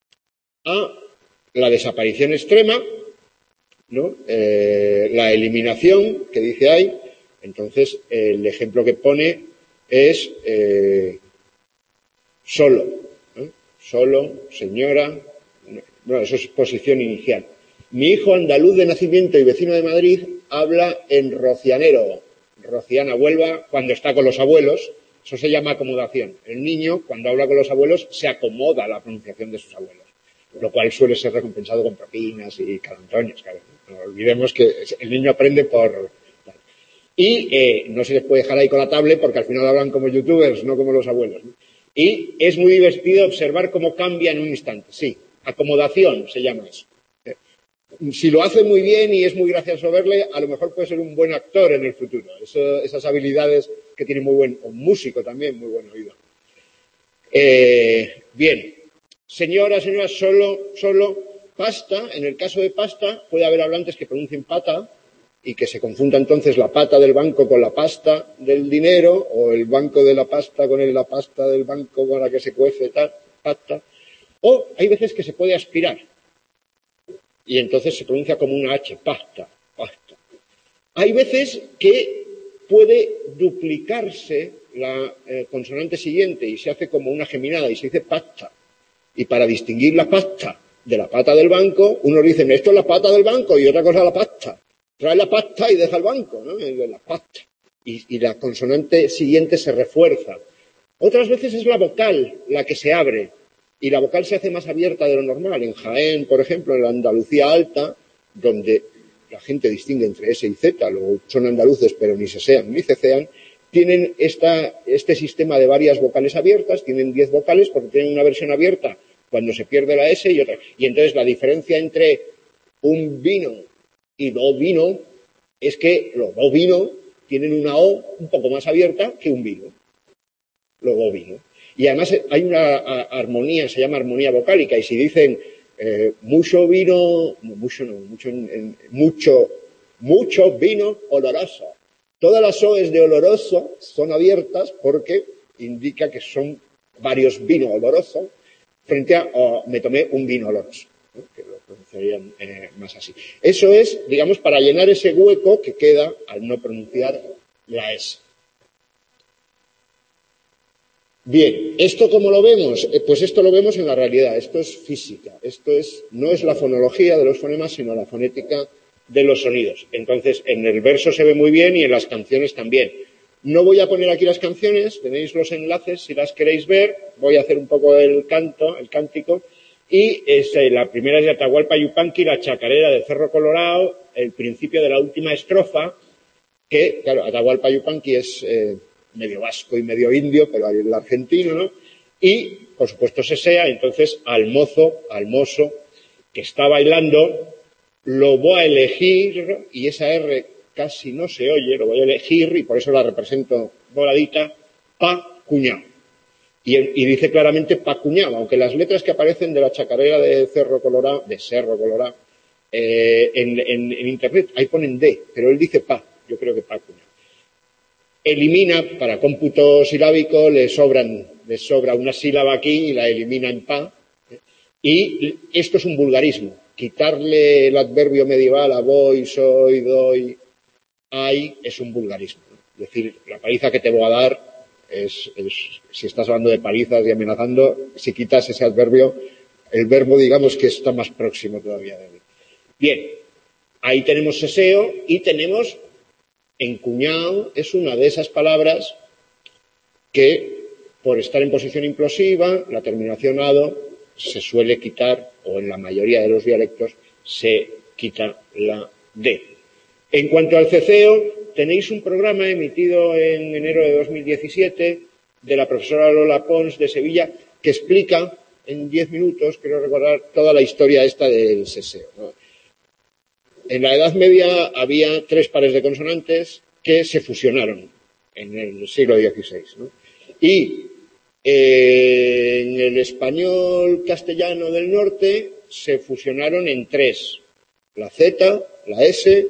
a la desaparición extrema, ¿no? Eh, la eliminación, que dice ahí. Entonces, el ejemplo que pone es eh, solo. ¿eh? Solo, señora. No, eso es posición inicial. Mi hijo andaluz de nacimiento y vecino de Madrid habla en rocianero. Rociana Huelva cuando está con los abuelos. Eso se llama acomodación. El niño, cuando habla con los abuelos, se acomoda a la pronunciación de sus abuelos, lo cual suele ser recompensado con propinas y calantoños. Claro. No olvidemos que el niño aprende por... Y eh, no se les puede dejar ahí con la tablet porque al final hablan como youtubers, no como los abuelos, ¿no? Y es muy divertido observar cómo cambia en un instante. Sí, acomodación se llama eso. Si lo hace muy bien y es muy gracioso verle, a lo mejor puede ser un buen actor en el futuro. Eso, esas habilidades que tiene muy buen, o músico también, muy buen oído. Eh, bien, señora, señora, solo, solo, pasta. En el caso de pasta, puede haber hablantes que pronuncien pata y que se confunda entonces la pata del banco con la pasta del dinero, o el banco de la pasta con el, la pasta del banco con la que se cuece tal, pasta. O hay veces que se puede aspirar. Y entonces se pronuncia como una H, pasta, pasta. Hay veces que puede duplicarse la eh, consonante siguiente y se hace como una geminada y se dice pasta. Y para distinguir la pasta de la pata del banco, unos dicen esto es la pata del banco y otra cosa la pasta. Trae la pasta y deja el banco, ¿no? La pasta. Y, y la consonante siguiente se refuerza. Otras veces es la vocal la que se abre. Y la vocal se hace más abierta de lo normal. En Jaén, por ejemplo, en la Andalucía alta, donde la gente distingue entre S y Z, luego son andaluces pero ni sesean ni cecean, tienen esta, este sistema de varias vocales abiertas, tienen diez vocales porque tienen una versión abierta cuando se pierde la S y otra. Y entonces la diferencia entre un vino y do vino es que los do vino tienen una O un poco más abierta que un vino. Lo do vino. Y además hay una armonía, se llama armonía vocálica, y si dicen eh, mucho vino, mucho no, mucho, en, mucho, mucho vino oloroso. Todas las O's de oloroso son abiertas porque indica que son varios vinos olorosos frente a oh, me tomé un vino oloroso, ¿no? Que lo pronunciarían eh, más así. Eso es, digamos, para llenar ese hueco que queda al no pronunciar la S. Bien, ¿esto cómo lo vemos? Eh, pues esto lo vemos en la realidad, esto es física, esto es, no es la fonología de los fonemas, sino la fonética de los sonidos. Entonces, en el verso se ve muy bien y en las canciones también. No voy a poner aquí las canciones, tenéis los enlaces si las queréis ver, voy a hacer un poco el canto, el cántico, y es, eh, la primera es de Atahualpa Yupanqui, la chacarera de Cerro Colorado, el principio de la última estrofa, que, claro, Atahualpa Yupanqui es... Eh, medio vasco y medio indio, pero hay el argentino, ¿no? Y, por supuesto, sesea, entonces al mozo, al mozo que está bailando, lo voy a elegir, y esa R casi no se oye, lo voy a elegir, y por eso la represento voladita, pa cuñado. Y, y dice claramente pa cuñado, aunque las letras que aparecen de la chacarera de Cerro Colorado, de Cerro Colorado, eh, en, en, en internet, ahí ponen D, pero él dice pa, yo creo que pa cuñado. Elimina, para cómputo silábico, le sobran, le sobra una sílaba aquí y la elimina en pa. Y esto es un vulgarismo. Quitarle el adverbio medieval a voy, soy, doy, hay, es un vulgarismo. Es decir, la paliza que te voy a dar es, es, si estás hablando de palizas y amenazando, si quitas ese adverbio, el verbo, digamos, que está más próximo todavía de él. Bien, ahí tenemos seseo y tenemos encuñado, es una de esas palabras que, por estar en posición implosiva, la terminación ado se suele quitar, o en la mayoría de los dialectos se quita la D. En cuanto al ceceo, tenéis un programa emitido en enero de dos mil diecisiete de la profesora Lola Pons de Sevilla que explica en diez minutos, quiero recordar, toda la historia esta del seseo, ¿no? En la Edad Media había tres pares de consonantes que se fusionaron en el siglo dieciséis, ¿no? Y eh, en el español castellano del norte se fusionaron en tres: la Z, la S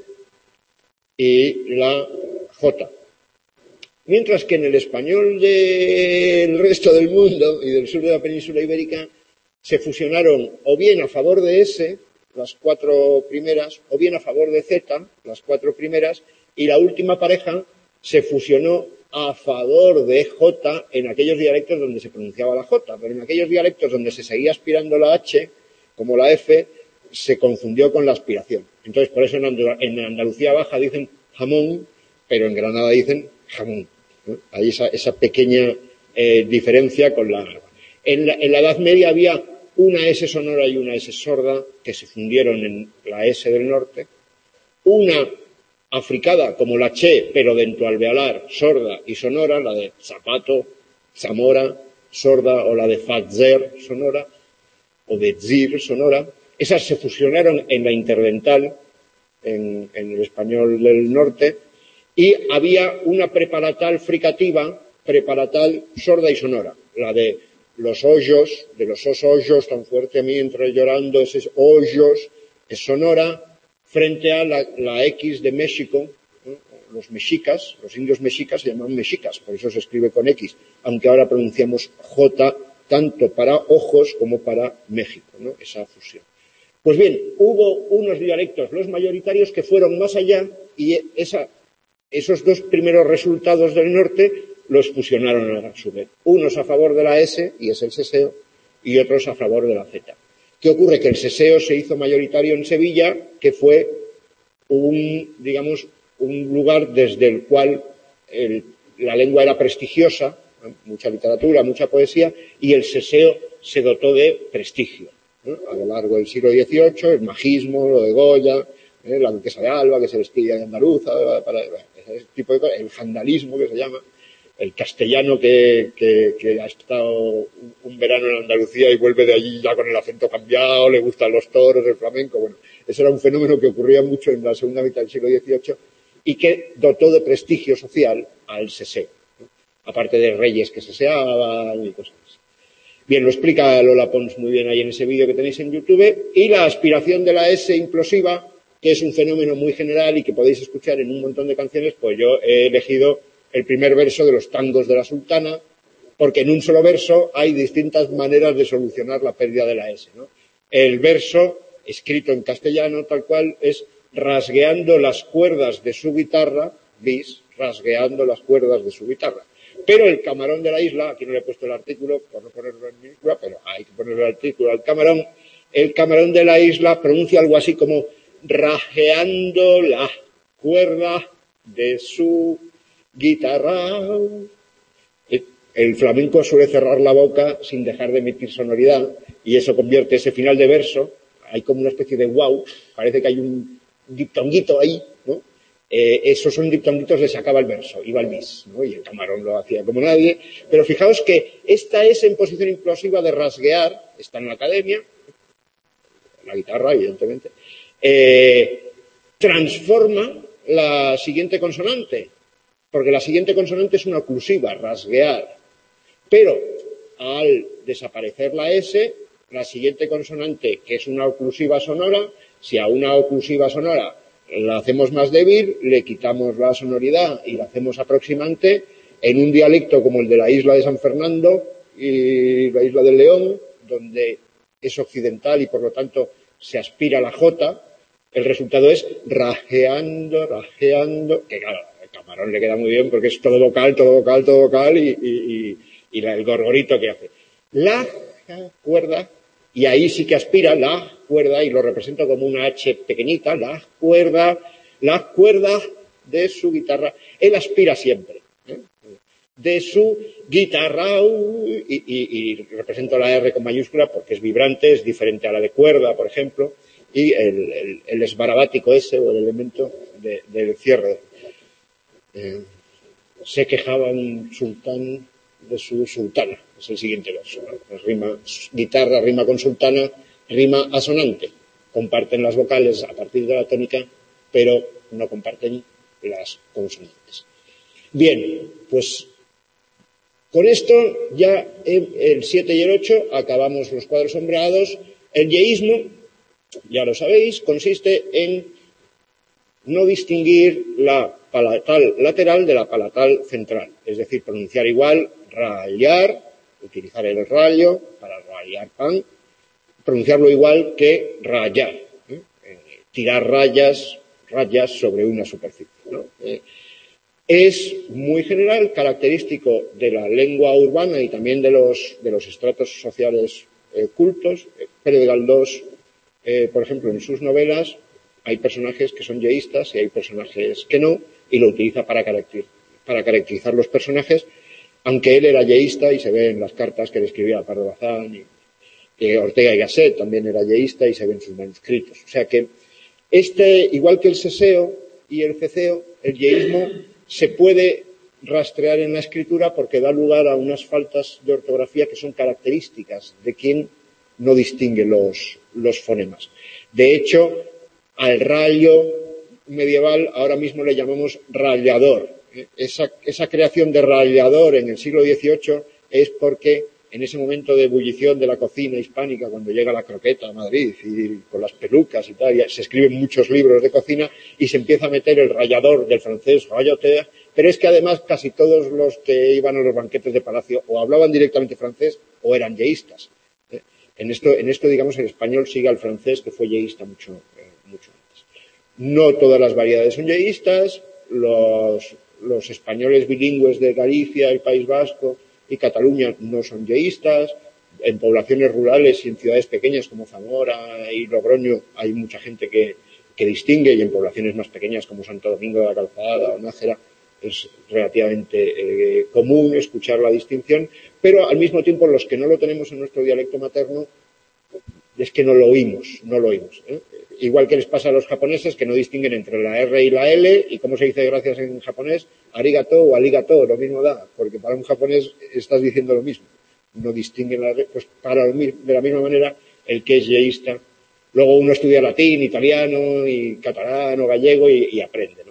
y la J. Mientras que en el español del resto del mundo y del sur de la península ibérica se fusionaron o bien a favor de S, las cuatro primeras, o bien a favor de Z, las cuatro primeras, y la última pareja se fusionó a favor de J en aquellos dialectos donde se pronunciaba la J, pero en aquellos dialectos donde se seguía aspirando la H, como la F, se confundió con la aspiración. Entonces, por eso en Andalucía Baja dicen jamón, pero en Granada dicen jamón, ¿no? Hay esa, esa pequeña eh, diferencia con la... En, la... en la Edad Media había una S sonora y una S sorda que se fundieron en la S del norte, una africada como la che, pero dentro alveolar, sorda y sonora, la de zapato, zamora, sorda, o la de fatzer, sonora, o de zir, sonora. Esas se fusionaron en la interdental, en, en el español del norte, y había una preparatal fricativa, preparatal sorda y sonora, la de los hoyos, de los os hoyos, tan fuerte a mí entré llorando, esos hoyos, es sonora, frente a la, la X de México, ¿no? Los mexicas, los indios mexicas se llaman mexicas, por eso se escribe con X, aunque ahora pronunciamos J tanto para ojos como para México, ¿no? Esa fusión. Pues bien, hubo unos dialectos, los mayoritarios, que fueron más allá y esa, esos dos primeros resultados del norte los fusionaron a su vez. Unos a favor de la S, y es el seseo, y otros a favor de la Z. ¿Qué ocurre? Que el seseo se hizo mayoritario en Sevilla, que fue un, digamos, un lugar desde el cual el, la lengua era prestigiosa, mucha literatura, mucha poesía, y el seseo se dotó de prestigio, ¿no? A lo largo del siglo dieciocho, el majismo, lo de Goya, ¿eh? La duquesa de Alba, que se vestía de andaluza, para, ese tipo de cosas, el jandalismo, que se llama, el castellano que, que, que ha estado un, un verano en Andalucía y vuelve de allí ya con el acento cambiado, le gustan los toros, el flamenco. Bueno, eso era un fenómeno que ocurría mucho en la segunda mitad del siglo dieciocho y que dotó de prestigio social al seseo, ¿no? Aparte de reyes que seseaban y cosas así. Bien, lo explica Lola Pons muy bien ahí en ese vídeo que tenéis en YouTube. Y la aspiración de la S implosiva, que es un fenómeno muy general y que podéis escuchar en un montón de canciones, pues yo he elegido el primer verso de los tangos de la sultana, porque en un solo verso hay distintas maneras de solucionar la pérdida de la S, ¿no? El verso, escrito en castellano tal cual, es rasgueando las cuerdas de su guitarra, bis, rasgueando las cuerdas de su guitarra. Pero el camarón de la isla, aquí no le he puesto el artículo, por no ponerlo en minúscula, pero hay que ponerle el artículo al camarón, el camarón de la isla pronuncia algo así como rasgueando la cuerda de su guitarra. El flamenco suele cerrar la boca sin dejar de emitir sonoridad y eso convierte ese final de verso, hay como una especie de wow, parece que hay un diptonguito ahí, ¿no? Eh, esos son diptonditos, les acaba el verso, iba el bis, ¿no? Y el Camarón lo hacía como nadie. Pero fijaos que esta es en posición implosiva de rasguear, está en la academia, la guitarra, evidentemente, eh, transforma la siguiente consonante, porque la siguiente consonante es una oclusiva, rasguear. Pero al desaparecer la S, la siguiente consonante, que es una oclusiva sonora, si a una oclusiva sonora la hacemos más débil, le quitamos la sonoridad y la hacemos aproximante, en un dialecto como el de la isla de San Fernando y la isla del León, donde es occidental y por lo tanto se aspira la J, el resultado es rajeando, rajeando, que claro, al Camarón le queda muy bien porque es todo vocal, todo vocal, todo vocal y, y, y, y la, el gorgorito que hace. La cuerda, y ahí sí que aspira la cuerda y lo represento como una H pequeñita, la cuerda, la cuerda de su guitarra. Él aspira siempre, ¿eh? De su guitarra y, y, y represento la R con mayúscula porque es vibrante, es diferente a la de cuerda, por ejemplo, y el, el, el esbarabático ese o el elemento de, del cierre. Eh, se quejaba un sultán de su sultana, es el siguiente verso, ¿no? Rima, guitarra rima con sultana, rima asonante. Comparten las vocales a partir de la tónica, pero no comparten las consonantes. Bien, pues con esto ya el siete y el ocho acabamos los cuadros sombreados. El yeísmo, ya lo sabéis, consiste en no distinguir la palatal lateral de la palatal central, es decir, pronunciar igual, rayar, utilizar el rayo para rayar pan, pronunciarlo igual que rayar, ¿eh? Eh, tirar rayas, rayas sobre una superficie, ¿no? Eh, es muy general, característico de la lengua urbana y también de los, de los estratos sociales eh, cultos. Pérez Galdós, eh, por ejemplo, en sus novelas hay personajes que son yeístas y hay personajes que no, y lo utiliza para caracterizar, para caracterizar los personajes, aunque él era yeísta y se ve en las cartas que le escribía a Pardo Bazán, y que Ortega y Gasset también era yeísta y se ve en sus manuscritos. O sea que este, igual que el seseo y el ceceo, el yeísmo se puede rastrear en la escritura porque da lugar a unas faltas de ortografía que son características de quien no distingue los, los fonemas. De hecho, al rayo medieval ahora mismo le llamamos rallador. Esa, esa creación de rallador en el siglo dieciocho es porque en ese momento de ebullición de la cocina hispánica, cuando llega la croqueta a Madrid y con las pelucas y tal, y se escriben muchos libros de cocina y se empieza a meter el rallador del francés, rayoteur, pero es que además casi todos los que iban a los banquetes de palacio o hablaban directamente francés o eran yeístas. En esto, en esto, digamos, el español sigue al francés, que fue yeísta mucho, eh, mucho antes. No todas las variedades son yeístas. Los, los españoles bilingües de Galicia, el País Vasco y Cataluña no son yeístas. En poblaciones rurales y en ciudades pequeñas como Zamora y Logroño hay mucha gente que, que distingue, y en poblaciones más pequeñas como Santo Domingo de la Calzada o Nájera es relativamente eh, común escuchar la distinción, pero al mismo tiempo los que no lo tenemos en nuestro dialecto materno es que no lo oímos, no lo oímos, ¿eh? Igual que les pasa a los japoneses que no distinguen entre la R y la L, y cómo se dice gracias en japonés, arigato o aligato, lo mismo da, porque para un japonés estás diciendo lo mismo, no distinguen la R, pues para de la misma manera el que es yeísta, luego uno estudia latín, italiano y catalán o gallego y, y aprende, ¿no?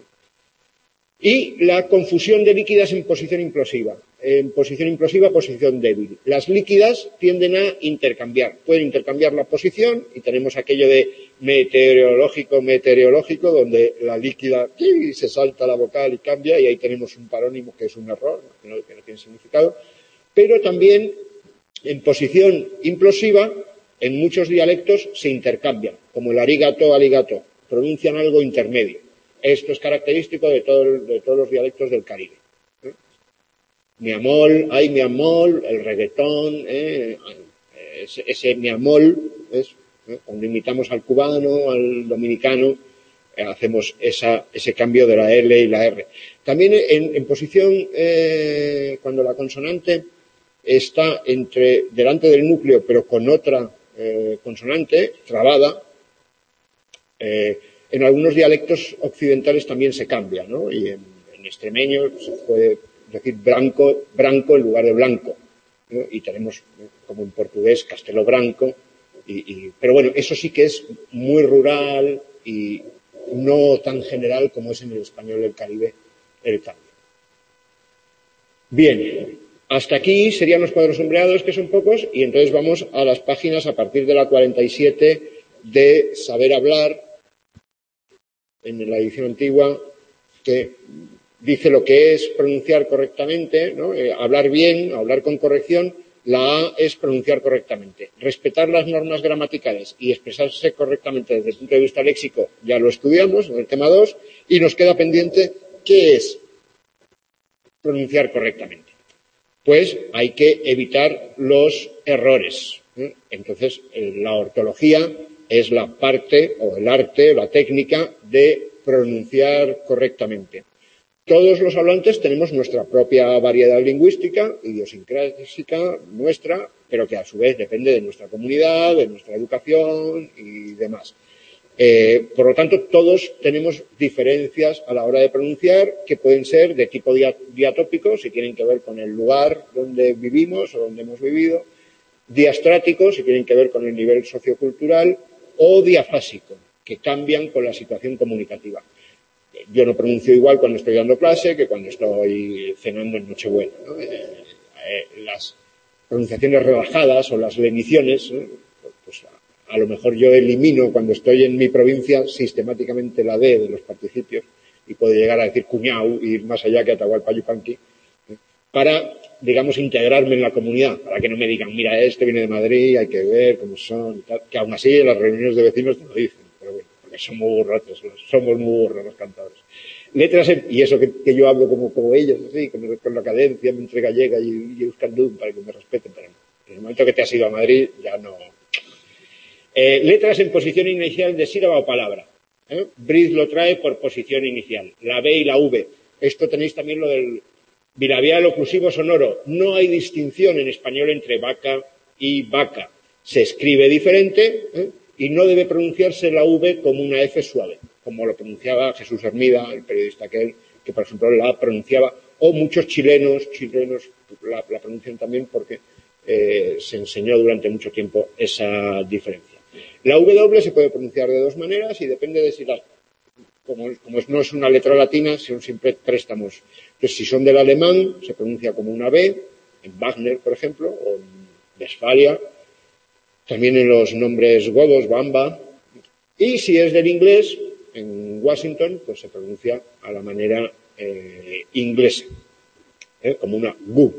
Y la confusión de líquidas en posición implosiva. En posición implosiva, posición débil. Las líquidas tienden a intercambiar. Pueden intercambiar la posición y tenemos aquello de meteorológico, meteorológico, donde la líquida ¡sí! Se salta la vocal y cambia, y ahí tenemos un parónimo que es un error, que no, que no tiene significado. Pero también en posición implosiva, en muchos dialectos se intercambian, como el arigato, aligato. Pronuncian algo intermedio. Esto es característico de, todo el, de todos los dialectos del Caribe. ¿eh? Miamol, ay miamol, el reggaetón, ¿eh? ese, ese miamol, es, ¿eh? Cuando imitamos al cubano, al dominicano, eh, hacemos esa, ese cambio de la L y la R. También en, en posición, eh, cuando la consonante está entre, delante del núcleo, pero con otra eh, consonante, trabada, eh, En algunos dialectos occidentales también se cambia, ¿no? Y en, en extremeño se puede decir branco, branco en lugar de blanco, ¿no? Y tenemos, como en portugués, Castelo Branco. Y, y, pero bueno, eso sí que es muy rural y no tan general como es en el español del Caribe el cambio. Bien, hasta aquí serían los cuadros sombreados, que son pocos, y entonces vamos a las páginas a partir de la cuarenta y siete de Saber Hablar, en la edición antigua, que dice lo que es pronunciar correctamente, ¿no? Eh, hablar bien, hablar con corrección. La A es pronunciar correctamente. Respetar las normas gramaticales y expresarse correctamente desde el punto de vista léxico ya lo estudiamos en el tema dos y nos queda pendiente qué es pronunciar correctamente. Pues hay que evitar los errores, ¿eh? Entonces, eh, la ortología es la parte o el arte, la técnica de pronunciar correctamente. Todos los hablantes tenemos nuestra propia variedad lingüística, idiosincrásica nuestra, pero que a su vez depende de nuestra comunidad, de nuestra educación y demás. Eh, por lo tanto, todos tenemos diferencias a la hora de pronunciar que pueden ser de tipo diatópico, si tienen que ver con el lugar donde vivimos o donde hemos vivido, diastrático, si tienen que ver con el nivel sociocultural, o diafásico, que cambian con la situación comunicativa. Yo no pronuncio igual cuando estoy dando clase que cuando estoy cenando en Nochebuena, ¿no? Eh, eh, las pronunciaciones relajadas o las leniciones, ¿no? Pues a, a lo mejor yo elimino cuando estoy en mi provincia sistemáticamente la D de los participios y puedo llegar a decir cuñau y ir más allá que Atahualpa Yupanqui, ¿eh? Para, digamos, integrarme en la comunidad, para que no me digan, mira, este viene de Madrid, hay que ver cómo son y tal, que aún así en las reuniones de vecinos te lo dicen, pero bueno. Somos burrotes, somos muy burros los cantadores. Letras, en, y eso que, que yo hablo como, como ellos, así, con, con la cadencia entre gallega y, y euskaldún para que me respeten, pero en el momento que te has ido a Madrid ya no. Eh, letras en posición inicial de sílaba o palabra. ¿eh? Briz lo trae por posición inicial. La B y la V. Esto tenéis también lo del bilabial oclusivo sonoro. No hay distinción en español entre vaca y vaca. Se escribe diferente, ¿eh? Y no debe pronunciarse la V como una F suave, como lo pronunciaba Jesús Hermida, el periodista aquel, que por ejemplo la pronunciaba, o muchos chilenos, chilenos la, la pronuncian también porque eh, se enseñó durante mucho tiempo esa diferencia. La W se puede pronunciar de dos maneras y depende de si las, como, como no es una letra latina, son siempre préstamos. Entonces, si son del alemán, se pronuncia como una B, en Wagner, por ejemplo, o en Westfalia. También en los nombres godos, bamba. Y si es del inglés, en Washington, pues se pronuncia a la manera eh, inglesa, ¿eh? Como una gu.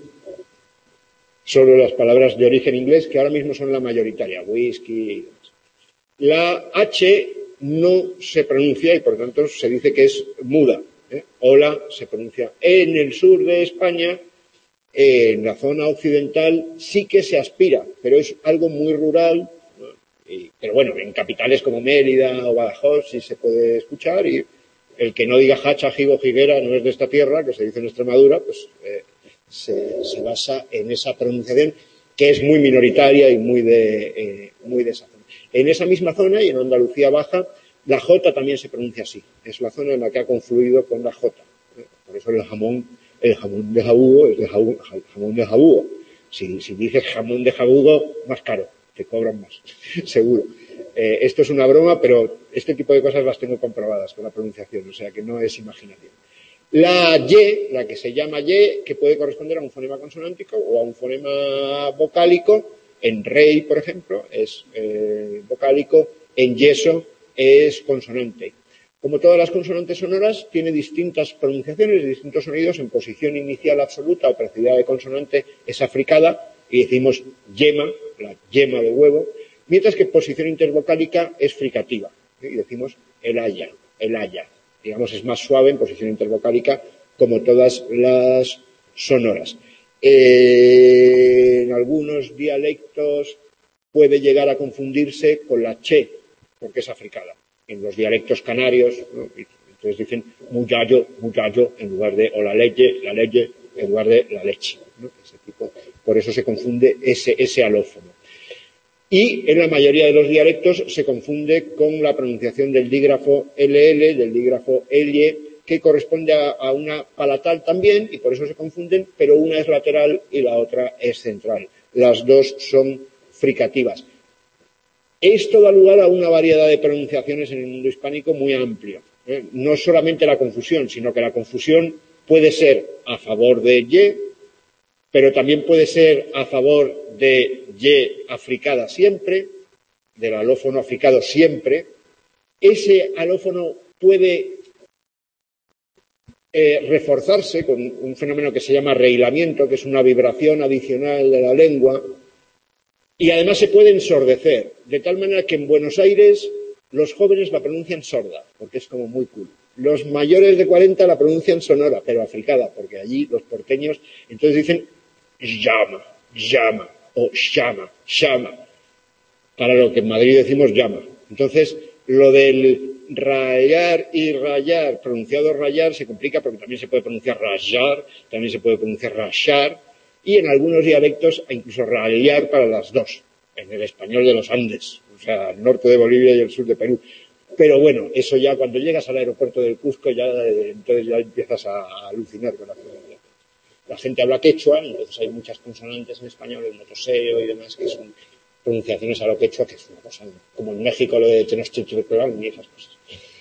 Solo las palabras de origen inglés, que ahora mismo son la mayoritaria, whisky. La H no se pronuncia y por tanto se dice que es muda. ¿eh? Hola se pronuncia en el sur de España. En la zona occidental sí que se aspira, pero es algo muy rural. ¿no? Y, pero bueno, en capitales como Mérida o Badajoz sí se puede escuchar y el que no diga hacha, jigo, jiguera no es de esta tierra, que se dice en Extremadura, pues eh, se, se basa en esa pronunciación que es muy minoritaria y muy de, eh, muy de esa zona. En esa misma zona y en Andalucía Baja, la J también se pronuncia así. Es la zona en la que ha confluido con la J. ¿eh? Por eso el jamón El jamón de jabugo es de jabugo, jamón de jabugo. Si, si dices jamón de jabugo, más caro, te cobran más, seguro. Eh, esto es una broma, pero este tipo de cosas las tengo comprobadas con la pronunciación, o sea que no es imaginación. La Y, la que se llama Y, que puede corresponder a un fonema consonántico o a un fonema vocálico, en rey, por ejemplo, es eh, vocálico, en yeso es consonante. Como todas las consonantes sonoras, tiene distintas pronunciaciones, distintos sonidos. En posición inicial absoluta o precedida de consonante es africada y decimos yema, la yema de huevo, mientras que en posición intervocálica es fricativa ¿eh? y decimos el haya, el haya. Digamos, es más suave en posición intervocálica como todas las sonoras. Eh, en algunos dialectos puede llegar a confundirse con la che, porque es africada. En los dialectos canarios, ¿no? Entonces dicen muchacho, muchacho, en lugar de o la leche, la leche, en lugar de la leche, ¿no? Ese tipo, por eso se confunde ese, ese alófono. Y en la mayoría de los dialectos se confunde con la pronunciación del dígrafo L L, del dígrafo L, que corresponde a, a una palatal también, y por eso se confunden, pero una es lateral y la otra es central. Las dos son fricativas. Esto da lugar a una variedad de pronunciaciones en el mundo hispánico muy amplio. ¿eh? No solamente la confusión, sino que la confusión puede ser a favor de Y, pero también puede ser a favor de Y africada siempre, del alófono africado siempre. Ese alófono puede eh, reforzarse con un fenómeno que se llama rehilamiento, que es una vibración adicional de la lengua, y además se puede ensordecer, de tal manera que en Buenos Aires los jóvenes la pronuncian sorda, porque es como muy cool. Los mayores de cuarenta la pronuncian sonora, pero africada, porque allí los porteños entonces dicen llama, llama, o llama, llama, para lo que en Madrid decimos llama. Entonces, lo del rayar y rayar, pronunciado rayar, se complica porque también se puede pronunciar rayar, también se puede pronunciar rayar, y en algunos dialectos incluso rayar para las dos, en el español de los Andes, o sea, el norte de Bolivia y el sur de Perú. Pero bueno, eso ya cuando llegas al aeropuerto del Cusco, ya entonces ya empiezas a, a alucinar con la pronunciación. La gente habla quechua, entonces hay muchas consonantes en español, el motoseo y demás, que son pronunciaciones a lo quechua, que es una cosa, como en México lo de Tenochtitlan y esas cosas.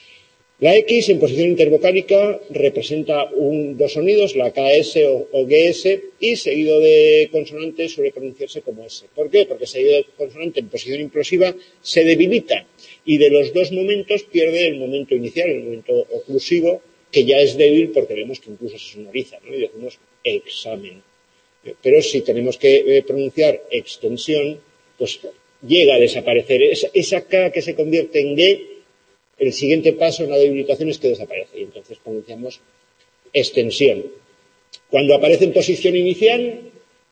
La X en posición intervocálica representa un, dos sonidos, la K S o, o G S, y seguido de consonante suele pronunciarse como S. ¿Por qué? Porque seguido de consonante en posición implosiva se debilita y de los dos momentos pierde el momento inicial, el momento oclusivo, que ya es débil porque vemos que incluso se sonoriza, ¿no? Y decimos examen. Pero si tenemos que eh, pronunciar extensión, pues llega a desaparecer. Esa, esa K que se convierte en G, el siguiente paso en la debilitación es que desaparece y entonces pronunciamos extensión. Cuando aparece en posición inicial,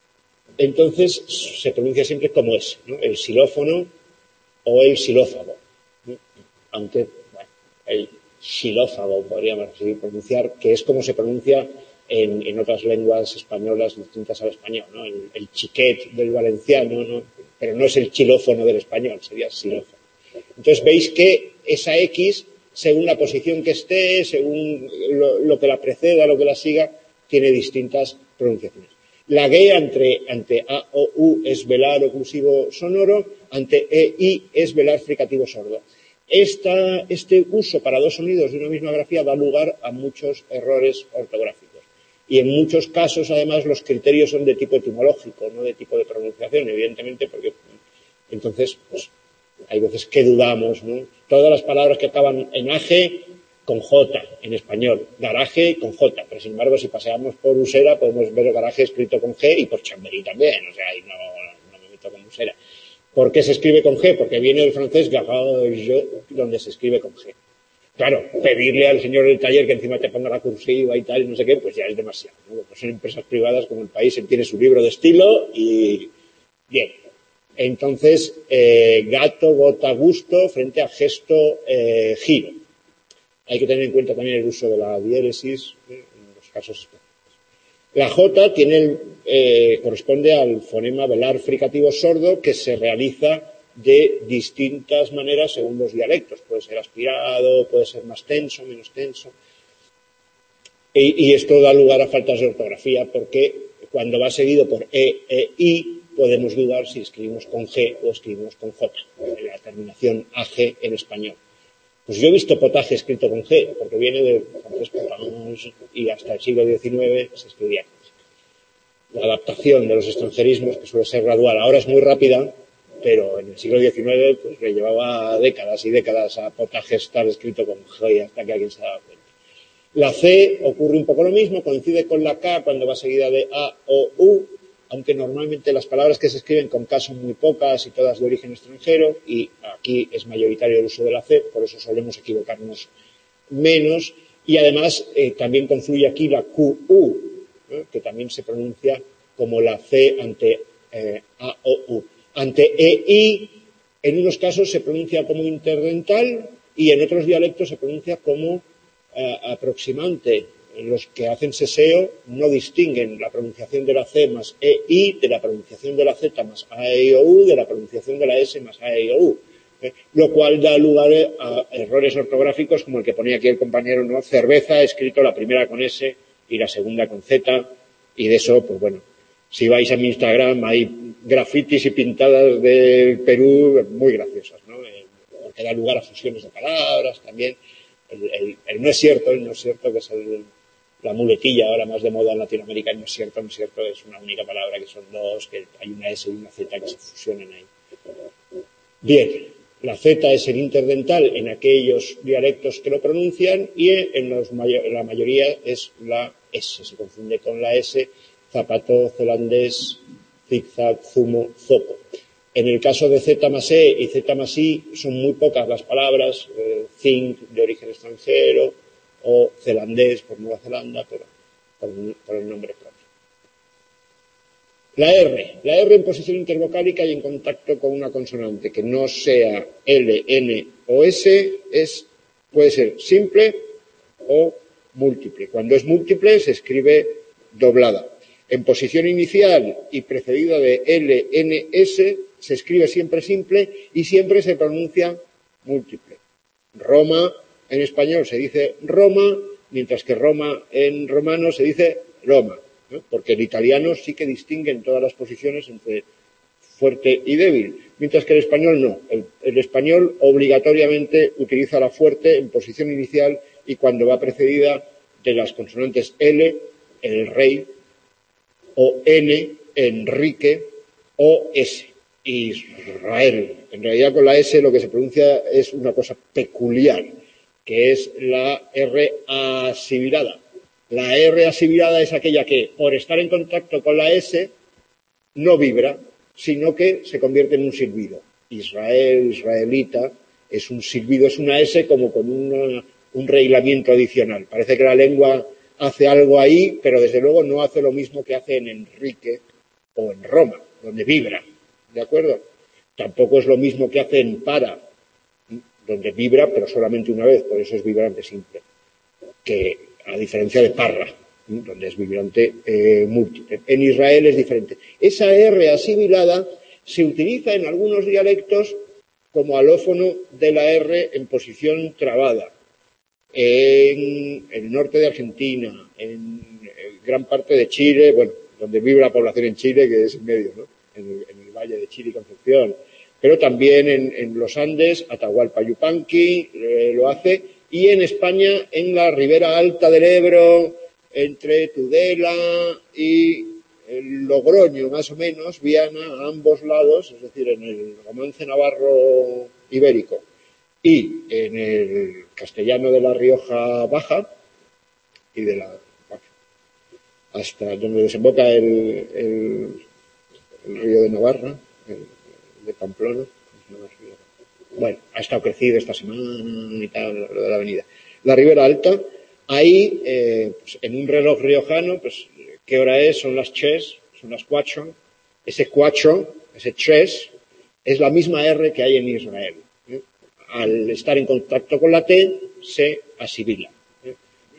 entonces se pronuncia siempre como es, ¿no? El xilófono o el xilófago, ¿no? Aunque, bueno, el xilófago podríamos así pronunciar, que es como se pronuncia en, en otras lenguas españolas distintas al español, ¿no? El, el chiquet del valenciano, ¿no? Pero no es el xilófono del español, sería xilófono. Entonces veis que esa X, según la posición que esté, según lo, lo que la preceda, lo que la siga, tiene distintas pronunciaciones. La G ante, ante A o U es velar oclusivo sonoro, ante E, I es velar fricativo sordo. Esta, este uso para dos sonidos de una misma grafía da lugar a muchos errores ortográficos. Y en muchos casos, además, los criterios son de tipo etimológico, no de tipo de pronunciación, evidentemente, porque entonces, pues, hay veces que dudamos, ¿no? Todas las palabras que acaban en age, con J en español, garaje con J, pero sin embargo, si paseamos por Usera, podemos ver el garaje escrito con G y por Chamberí también, o sea, ahí no, no me meto con Usera. ¿Por qué se escribe con G? Porque viene del francés garage, donde se escribe con G. Claro, pedirle al señor del taller que encima te ponga la cursiva y tal, y no sé qué, pues ya es demasiado, ¿no? Pues son empresas privadas como el país, él tiene su libro de estilo y bien. Entonces, eh, gato, gota, gusto, frente a gesto, eh, giro. Hay que tener en cuenta también el uso de la diéresis, ¿eh? En los casos específicos. La J tiene el, eh, corresponde al fonema velar fricativo sordo que se realiza de distintas maneras según los dialectos. Puede ser aspirado, puede ser más tenso, menos tenso. Y, y esto da lugar a faltas de ortografía porque cuando va seguido por E, E, I, podemos dudar si escribimos con G o escribimos con J, la terminación A G en español. Pues yo he visto potaje escrito con G, porque viene de francés potage y hasta el siglo diecinueve se escribía con G. La adaptación de los extranjerismos, que suele ser gradual, ahora es muy rápida, pero en el siglo diecinueve pues, le llevaba décadas y décadas a potaje estar escrito con G hasta que alguien se daba cuenta. La C ocurre un poco lo mismo, coincide con la K cuando va seguida de A o U, aunque normalmente las palabras que se escriben con K son muy pocas y todas de origen extranjero, y aquí es mayoritario el uso de la C, por eso solemos equivocarnos menos, y además eh, también confluye aquí la Q U, ¿eh? Que también se pronuncia como la C ante eh, A o U. Ante E I, en unos casos se pronuncia como interdental y en otros dialectos se pronuncia como eh, aproximante los que hacen seseo no distinguen la pronunciación de la C más E, I, de la pronunciación de la Z más A, E, I, O, U, de la pronunciación de la S más A, E, I, O, U. ¿eh? Lo cual da lugar a errores ortográficos como el que ponía aquí el compañero, ¿no? Cerveza, escrito la primera con S y la segunda con Z, y de eso, pues bueno, si vais a mi Instagram hay grafitis y pintadas del Perú muy graciosas, ¿no? Eh, porque da lugar a fusiones de palabras también. El, el, el no es cierto, el no es cierto, que es el, la muletilla ahora más de moda en Latinoamérica, el no es cierto, no es cierto, es una única palabra, que son dos, que hay una S y una Z que se fusionan ahí. Bien, la Z es el interdental en aquellos dialectos que lo pronuncian y en los, la mayoría es la S, se confunde con la S, zapato, zelandés, zigzag, zumo, zopo. En el caso de Z más E y Z más I son muy pocas las palabras, eh, think de origen extranjero o zelandés por Nueva Zelanda, pero por, por el nombre propio. La R, la R en posición intervocálica y en contacto con una consonante que no sea L, N o S es, puede ser simple o múltiple. Cuando es múltiple se escribe doblada. En posición inicial y precedida de L, N, S se escribe siempre simple y siempre se pronuncia múltiple. Roma en español se dice Roma, mientras que Roma en romano se dice Roma, ¿no? Porque el italiano sí que distingue en todas las posiciones entre fuerte y débil, mientras que el español no. El, el español obligatoriamente utiliza la fuerte en posición inicial y cuando va precedida de las consonantes L, el rey, o N, Enrique, o S, Israel. En realidad con la S lo que se pronuncia es una cosa peculiar, que es la R asibilada. La R asibilada es aquella que, por estar en contacto con la S, no vibra, sino que se convierte en un silbido. Israel, israelita, es un silbido, es una S como con una, un rehilamiento adicional. Parece que la lengua hace algo ahí, pero desde luego no hace lo mismo que hace en Enrique o en Roma, donde vibra, ¿de acuerdo? Tampoco es lo mismo que hace en para, donde vibra, pero solamente una vez, por eso es vibrante simple, que a diferencia de parra, donde es vibrante eh, múltiple. En Israel es diferente. Esa R asibilada se utiliza en algunos dialectos como alófono de la R en posición trabada. En el norte de Argentina, en gran parte de Chile, bueno, donde vive la población en Chile, que es en medio, ¿no? En el, en el valle de Chile y Concepción, pero también en, en los Andes, Atahualpa Yupanqui eh, lo hace, y en España, en la ribera alta del Ebro, entre Tudela y el Logroño, más o menos, Viana, a ambos lados, es decir, en el romance navarro ibérico y en el castellano de la Rioja Baja y de la hasta donde desemboca el, el, el río de Navarra, el, el de Pamplona. Bueno, ha estado crecido esta semana y tal, lo de la avenida. La Ribera Alta, ahí, eh, pues, en un reloj riojano, pues, ¿qué hora es? Son las tres, son las cuatro. Ese cuatro, ese tres, es la misma R que hay en Israel. ¿eh? Al estar en contacto con la T, se asibila. ¿eh?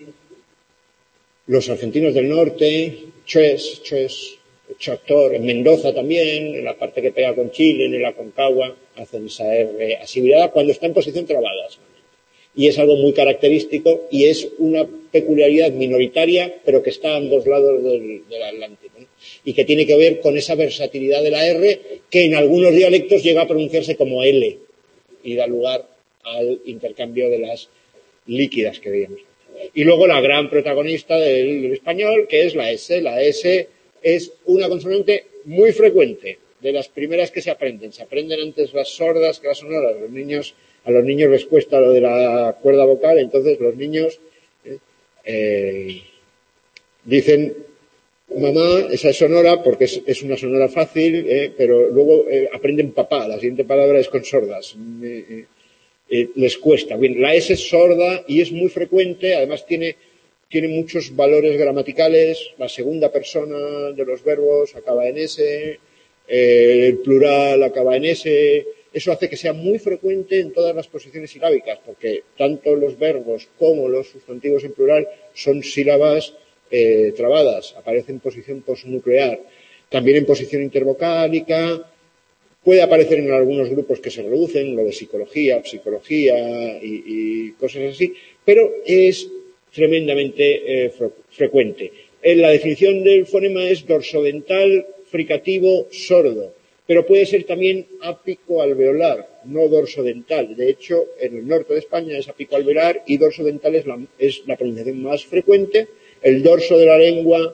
Los argentinos del norte, tres, tres, tractor, en Mendoza también, en la parte que pega con Chile, en el Aconcagua, hacen esa R asibilada cuando está en posición trabada. Y es algo muy característico y es una peculiaridad minoritaria, pero que está a ambos lados del, del Atlántico, ¿no? Y que tiene que ver con esa versatilidad de la R, que en algunos dialectos llega a pronunciarse como L y da lugar al intercambio de las líquidas que veíamos. Y luego la gran protagonista del, del español, que es la S. La S es una consonante muy frecuente, de las primeras que se aprenden. Se aprenden antes las sordas que las sonoras. Los niños, a los niños les cuesta lo de la cuerda vocal, entonces los niños eh, eh, dicen, mamá, esa es sonora, porque es, es una sonora fácil, eh, pero luego eh, aprenden papá. La siguiente palabra es con sordas. Eh, eh, eh, les cuesta. Bien, la S es sorda y es muy frecuente, además tiene... tiene muchos valores gramaticales, la segunda persona de los verbos acaba en S, eh, el plural acaba en S, Eso hace que sea muy frecuente en todas las posiciones silábicas, porque tanto los verbos como los sustantivos en plural son sílabas eh, trabadas, aparece en posición posnuclear, también en posición intervocálica. Puede aparecer en algunos grupos que se reducen, lo de psicología, psicología y, y cosas así, pero es tremendamente eh, frecuente. En la definición del fonema es dorsodental, fricativo, sordo, pero puede ser también apicoalveolar, no dorsodental. De hecho, en el norte de España es apicoalveolar y dorsodental es la, es la pronunciación más frecuente. El dorso de la lengua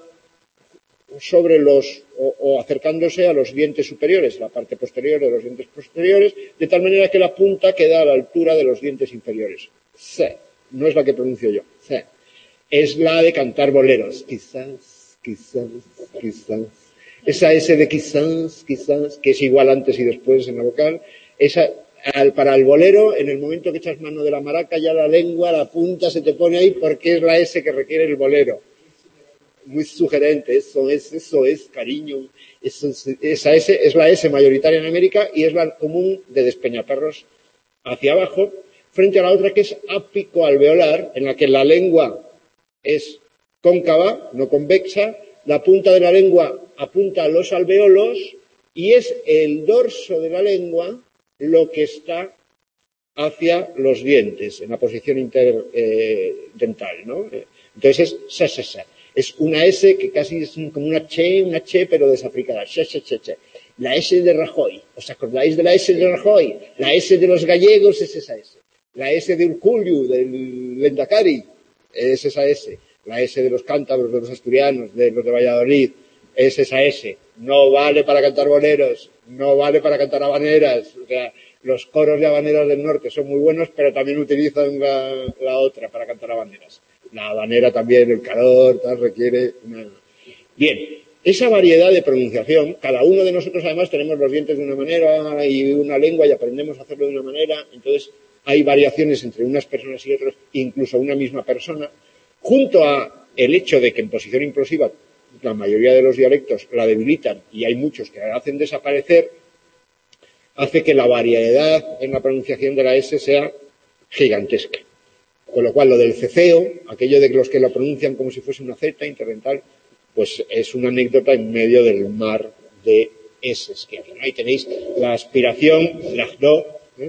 sobre los, o, o acercándose a los dientes superiores, la parte posterior de los dientes posteriores, de tal manera que la punta queda a la altura de los dientes inferiores. C. No es la que pronuncio yo. C. Es la de cantar boleros. Quizás, quizás, quizás. Esa S de quizás, quizás, que es igual antes y después en la vocal, esa, al, para el bolero, en el momento que echas mano de la maraca, ya la lengua, la punta se te pone ahí porque es la S que requiere el bolero. Muy sugerente, eso es, eso es, cariño. Eso es, esa S es la S mayoritaria en América y es la común de despeñaperros hacia abajo, frente a la otra que es apicoalveolar, en la que la lengua es cóncava, no convexa, la punta de la lengua apunta a los alveolos y es el dorso de la lengua lo que está hacia los dientes, en la posición interdental, eh, ¿no? Entonces es sa, sa, sa. Es una S que casi es como una che, una che, pero desafricada. Che, che, che, che. La S de Rajoy. ¿Os acordáis de la S de Rajoy? La S de los gallegos es esa S. La S de Urkullu, del Lendakari, es esa S. La S de los cántabros, de los asturianos, de los de Valladolid, es esa S. No vale para cantar boleros, no vale para cantar habaneras. O sea, los coros de habaneras del norte son muy buenos, pero también utilizan la, la otra para cantar habaneras. La habanera también, el calor, tal, requiere una... Bien, esa variedad de pronunciación, cada uno de nosotros además tenemos los dientes de una manera y una lengua y aprendemos a hacerlo de una manera, entonces hay variaciones entre unas personas y otras, incluso una misma persona, junto a el hecho de que en posición implosiva la mayoría de los dialectos la debilitan y hay muchos que la hacen desaparecer, hace que la variedad en la pronunciación de la S sea gigantesca. Con lo cual, lo del ceceo, aquello de los que lo pronuncian como si fuese una Z interdental, pues es una anécdota en medio del mar de S que hay, ¿no? Ahí tenéis la aspiración, las do, ¿eh?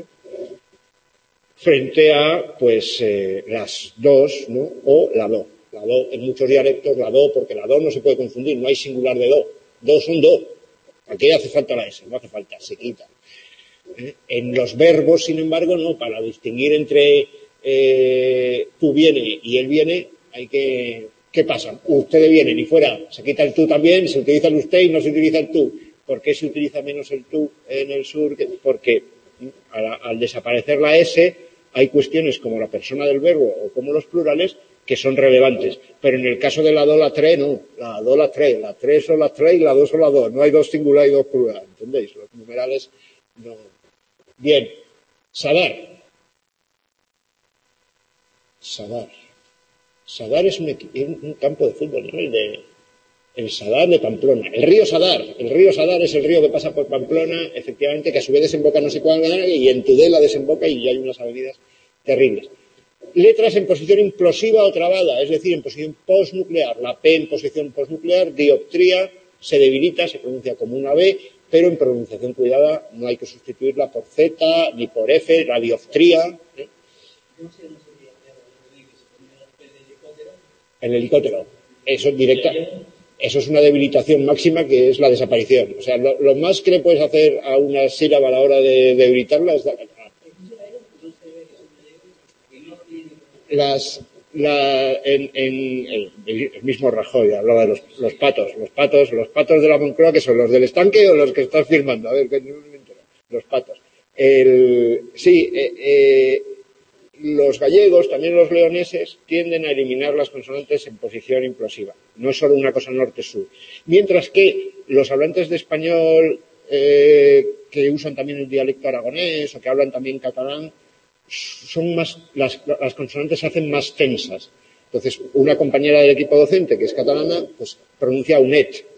Frente a, pues, eh, las dos, ¿no? O la do. La do, en muchos dialectos, la do, porque la do no se puede confundir, no hay singular de do. Do es un do. Aquí hace falta la S, no hace falta, se quita. ¿Eh? En los verbos, sin embargo, no, para distinguir entre Eh, tú viene y él viene, hay que... ¿Qué pasa? Ustedes vienen y fuera se quita el tú también, se utiliza el usted y no se utiliza el tú. ¿Por qué se utiliza menos el tú en el sur? Porque al, al desaparecer la S hay cuestiones como la persona del verbo o como los plurales que son relevantes. Pero en el caso de la do, la tre, no. La do, la tre. La tres son las tres y la dos son las dos. No hay dos singular y dos plural. ¿Entendéis? Los numerales no. Bien. Saber. Sadar. Sadar es un, un campo de fútbol, ¿no? El, de, el Sadar de Pamplona. El río Sadar. El río Sadar es el río que pasa por Pamplona, efectivamente, que a su vez desemboca no sé cuándo, y en Tudela desemboca y hay unas avenidas terribles. Letras en posición implosiva o trabada, es decir, en posición postnuclear. La P en posición postnuclear, dioptría, se debilita, se pronuncia como una B, pero en pronunciación cuidada no hay que sustituirla por Z ni por F, la dioptría. ¿eh? En el helicóptero. Eso es directa. Eso es una debilitación máxima que es la desaparición. O sea, lo, lo más que le puedes hacer a una sílaba a la hora de debilitarla es las la, en, en el, el mismo Rajoy hablaba de los, los patos, los patos, los patos de la Moncloa, que son los del estanque o los que estás firmando. A ver, que no me entero. Los patos. El, sí, eh, eh, los gallegos, también los leoneses, tienden a eliminar las consonantes en posición implosiva. No es solo una cosa norte-sur. Mientras que los hablantes de español eh, que usan también el dialecto aragonés o que hablan también catalán, son más, las, las consonantes se hacen más tensas. Entonces, una compañera del equipo docente que es catalana, pues pronuncia unet.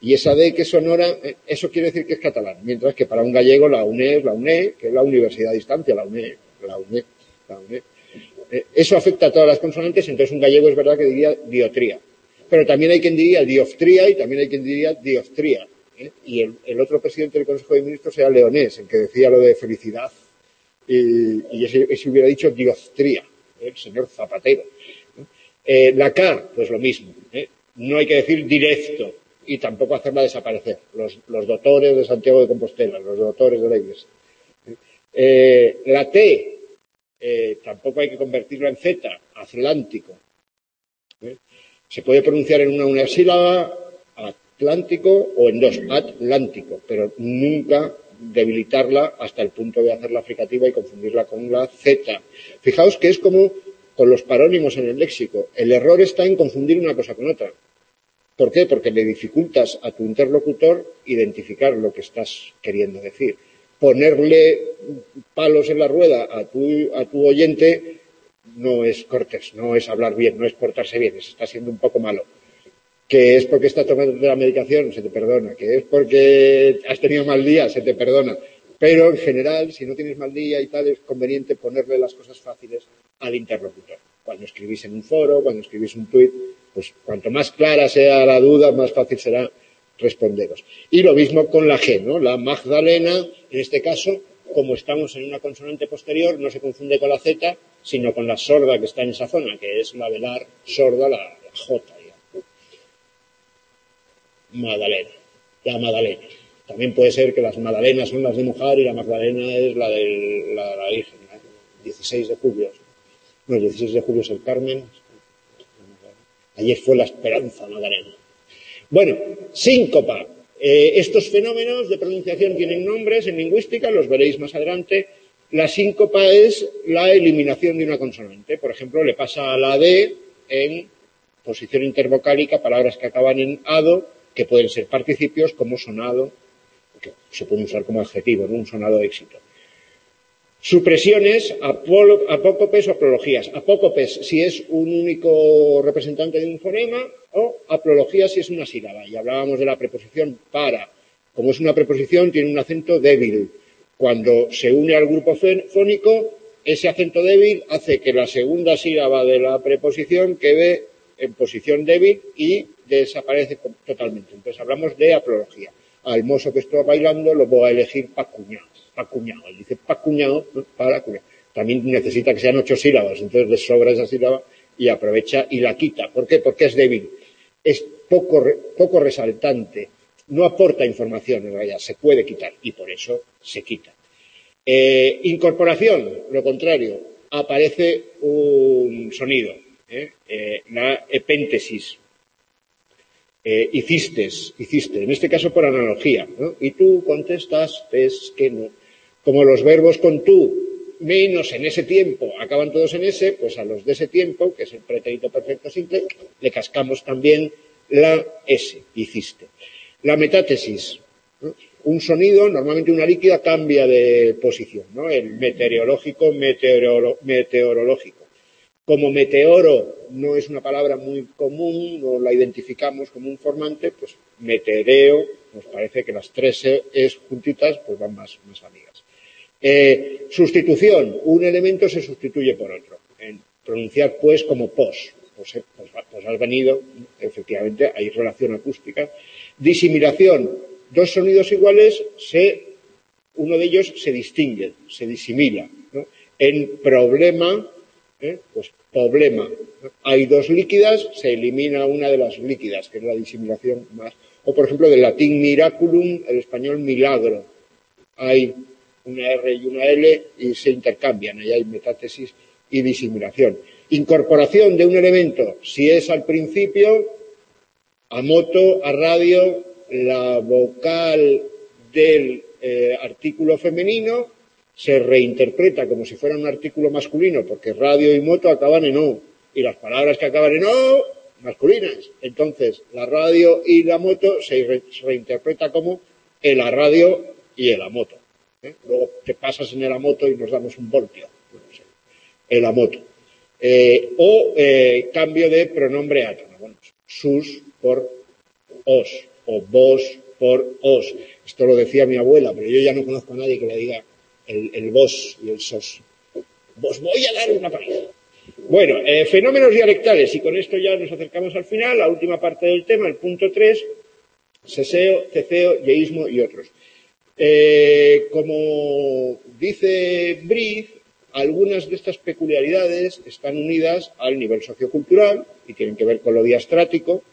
Y esa D que es sonora, eso quiere decir que es catalán, mientras que para un gallego la U N E es la U N E, que es la Universidad a Distancia, la U N E, la U N E, la U N E. Eh, eso afecta a todas las consonantes, entonces un gallego es verdad que diría diotría. Pero también hay quien diría dioftría y también hay quien diría dioftría. ¿eh? Y el, el otro presidente del Consejo de Ministros era Leonés, el que decía lo de felicidad, y, y ese, ese hubiera dicho diostría, ¿eh? El señor Zapatero. ¿no? Eh, la K, pues lo mismo. ¿eh? No hay que decir directo y tampoco hacerla desaparecer. Los, los doctores de Santiago de Compostela, los doctores de la Iglesia. Eh, la T, eh, tampoco hay que convertirla en Z, atlántico. ¿eh? Se puede pronunciar en una unisílaba, atlántico, o en dos, atlántico, pero nunca debilitarla hasta el punto de hacerla fricativa y confundirla con la Z. Fijaos que es como con los parónimos en el léxico. El error está en confundir una cosa con otra. ¿Por qué? Porque le dificultas a tu interlocutor identificar lo que estás queriendo decir. Ponerle palos en la rueda a tu, a tu oyente no es cortés, no es hablar bien, no es portarse bien, está siendo un poco malo. Que es porque estás tomando la medicación, se te perdona. Que es porque has tenido mal día, se te perdona. Pero en general, si no tienes mal día y tal, es conveniente ponerle las cosas fáciles al interlocutor. Cuando escribís en un foro, cuando escribís un tuit, pues cuanto más clara sea la duda, más fácil será responderos. Y lo mismo con la G, ¿no? La Magdalena, en este caso, como estamos en una consonante posterior, no se confunde con la Z, sino con la sorda que está en esa zona, que es la velar sorda, la, la J. Magdalena, la Magdalena. También puede ser que las Magdalenas son las de Mujar y la Magdalena es la de la, la Virgen, ¿eh? dieciséis de julio. No, el dieciséis de julio es el Carmen. Ayer fue la Esperanza Magdalena. Bueno, síncopa. Eh, estos fenómenos de pronunciación tienen nombres en lingüística, los veréis más adelante. La síncopa es la eliminación de una consonante. Por ejemplo, le pasa a la D en posición intervocálica palabras que acaban en ado, que pueden ser participios como sonado, que se pueden usar como adjetivo, ¿no? Un sonado de éxito. Supresiones, apócopes o aplologías. Apócopes si es un único representante de un fonema o aplologías si es una sílaba. Y hablábamos de la preposición para. Como es una preposición, tiene un acento débil. Cuando se une al grupo fónico, ese acento débil hace que la segunda sílaba de la preposición quede en posición débil y desaparece totalmente. Entonces hablamos de aplología. Al mozo que estoy bailando lo voy a elegir pa' cuñado. Pa' cuñado. Él dice pa' cuñado, para cuñado. También necesita que sean ocho sílabas, entonces le sobra esa sílaba y aprovecha y la quita. ¿Por qué? Porque es débil. Es poco, poco resaltante. No aporta información en realidad. Se puede quitar y por eso se quita. Eh, incorporación, lo contrario. Aparece un sonido. ¿eh? Eh, la epéntesis. Eh, hicistes, hiciste, en este caso por analogía, ¿no? Y tú contestas, es que no. Como los verbos con tú, menos en ese tiempo, acaban todos en ese, pues a los de ese tiempo, que es el pretérito perfecto simple, le cascamos también la S, hiciste. La metátesis, ¿no? Un sonido, normalmente una líquida, cambia de posición, ¿no? El meteorológico, meteorolo, meteorológico. Como meteoro no es una palabra muy común, no la identificamos como un formante, pues meteoreo, nos parece que las tres es juntitas, pues van más, más amigas. Eh, sustitución, un elemento se sustituye por otro. En pronunciar pues como pos, pues, pues, pues has venido, efectivamente hay relación acústica. Disimilación, dos sonidos iguales, se, uno de ellos se distingue, se disimila, ¿no? En problema, ¿Eh? pues problema. Hay dos líquidas, se elimina una de las líquidas, que es la disimilación más. O, por ejemplo, del latín miraculum, el español milagro. Hay una R y una L y se intercambian. Ahí hay metátesis y disimilación. Incorporación de un elemento, si es al principio, a moto, a radio, la vocal del eh, artículo femenino, se reinterpreta como si fuera un artículo masculino, porque radio y moto acaban en O, y las palabras que acaban en O, masculinas. Entonces, la radio y la moto se, re, se reinterpreta como el a radio y el a moto. ¿eh? Luego te pasas en el a moto y nos damos un voltio. No sé, el a moto. Eh, o eh, cambio de pronombre átono. Bueno, sus por os. o vos por os. Esto lo decía mi abuela, pero yo ya no conozco a nadie que le diga el, el vos y el sos. Vos voy a dar una paliza. Bueno, eh, fenómenos dialectales, y con esto ya nos acercamos al final, la última parte del tema, el punto tres, seseo, ceceo, yeísmo y otros. Eh, como dice Brief, algunas de estas peculiaridades están unidas al nivel sociocultural y tienen que ver con lo diastrático,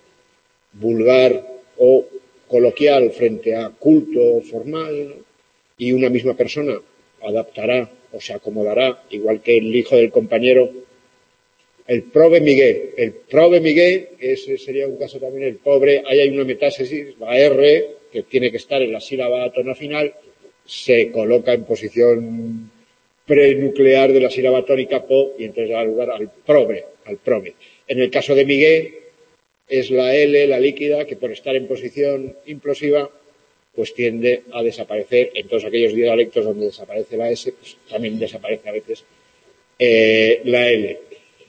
vulgar o coloquial frente a culto o formal, ¿no? Y una misma persona adaptará o se acomodará, igual que el hijo del compañero, el prove Miguel. El prove Miguel, ese sería un caso también, el pobre, ahí hay una metástasis, la R, que tiene que estar en la sílaba átona final, se coloca en posición prenuclear de la sílaba tónica po y entonces da lugar al prove, al prove. En el caso de Miguel, es la L, la líquida, que por estar en posición implosiva, pues tiende a desaparecer. En todos aquellos dialectos donde desaparece la S, pues también desaparece a veces eh, la L.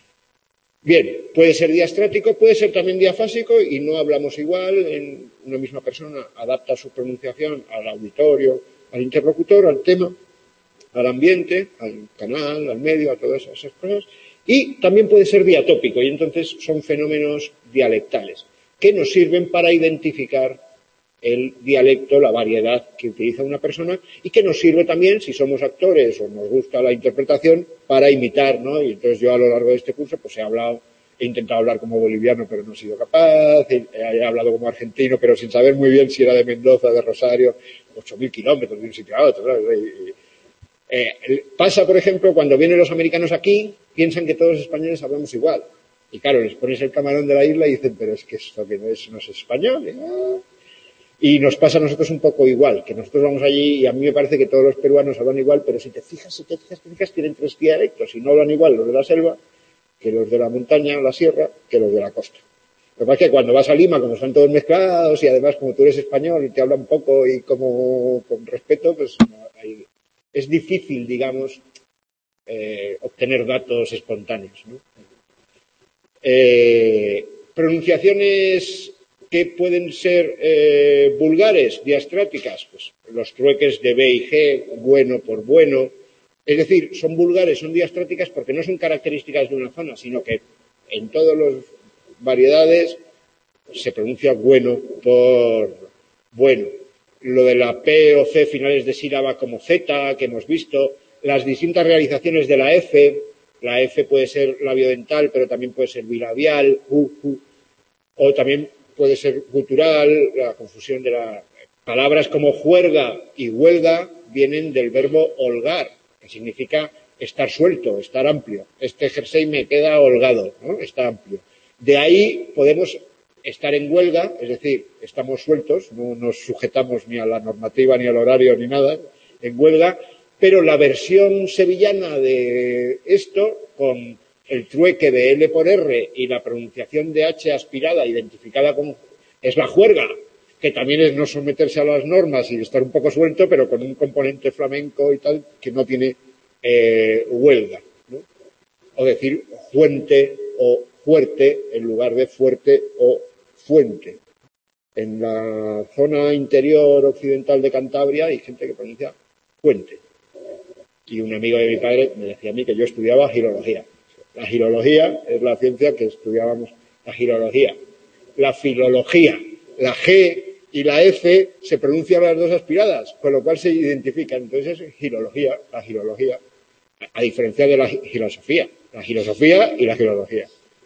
Bien, puede ser diastrático, puede ser también diafásico y no hablamos igual. En una misma persona adapta su pronunciación al auditorio, al interlocutor, al tema, al ambiente, al canal, al medio, a todas esas cosas. Y también puede ser diatópico, y entonces son fenómenos dialectales que nos sirven para identificar el dialecto, la variedad que utiliza una persona, y que nos sirve también, si somos actores o nos gusta la interpretación, para imitar, ¿no? Y entonces yo a lo largo de este curso pues he hablado, he intentado hablar como boliviano, pero no he sido capaz, he, he hablado como argentino, pero sin saber muy bien si era de Mendoza, de Rosario, ocho mil kilómetros de un sitio a otro, ¿no? Y, y, eh, pasa, por ejemplo, cuando vienen los americanos aquí, piensan que todos los españoles hablamos igual. Y claro, les pones el camarón de la isla y dicen, pero es que esto que no es, no es español, ¿eh? Y nos pasa a nosotros un poco igual, que nosotros vamos allí y a mí me parece que todos los peruanos hablan igual, pero si te fijas, si te fijas, te fijas, tienen tres dialectos y no hablan igual los de la selva que los de la montaña, la sierra, que los de la costa. Lo que pasa es que cuando vas a Lima, como están todos mezclados y además como tú eres español y te hablan un poco y como con respeto, pues hay, es difícil, digamos, eh, obtener datos espontáneos, ¿no? Eh, pronunciaciones que pueden ser eh, vulgares, diastráticas, pues los trueques de B y G, bueno por bueno, es decir, son vulgares, son diastráticas porque no son características de una zona, sino que en todas las variedades se pronuncia bueno por bueno. Lo de la P o C finales de sílaba como Z, que hemos visto, las distintas realizaciones de la F, la F puede ser labiodental, pero también puede ser bilabial, U, U, o también puede ser gutural, la confusión de las palabras como juerga y huelga vienen del verbo holgar, que significa estar suelto, estar amplio. Este jersey me queda holgado, ¿no? Está amplio. De ahí podemos estar en huelga, es decir, estamos sueltos, no nos sujetamos ni a la normativa, ni al horario, ni nada, en huelga, pero la versión sevillana de esto, con el trueque de L por R y la pronunciación de H aspirada, identificada como, es la juerga, que también es no someterse a las normas y estar un poco suelto, pero con un componente flamenco y tal, que no tiene eh, huelga, ¿no? O decir fuente o fuerte en lugar de fuerte o fuente. En la zona interior occidental de Cantabria hay gente que pronuncia fuente. Y un amigo de mi padre me decía a mí que yo estudiaba filología. La filología es la ciencia que estudiábamos, la filología. La filología, la G y la F se pronuncian las dos aspiradas, con lo cual se identifican. Entonces es filología, la filología, a diferencia de la filosofía, la filosofía y la filología.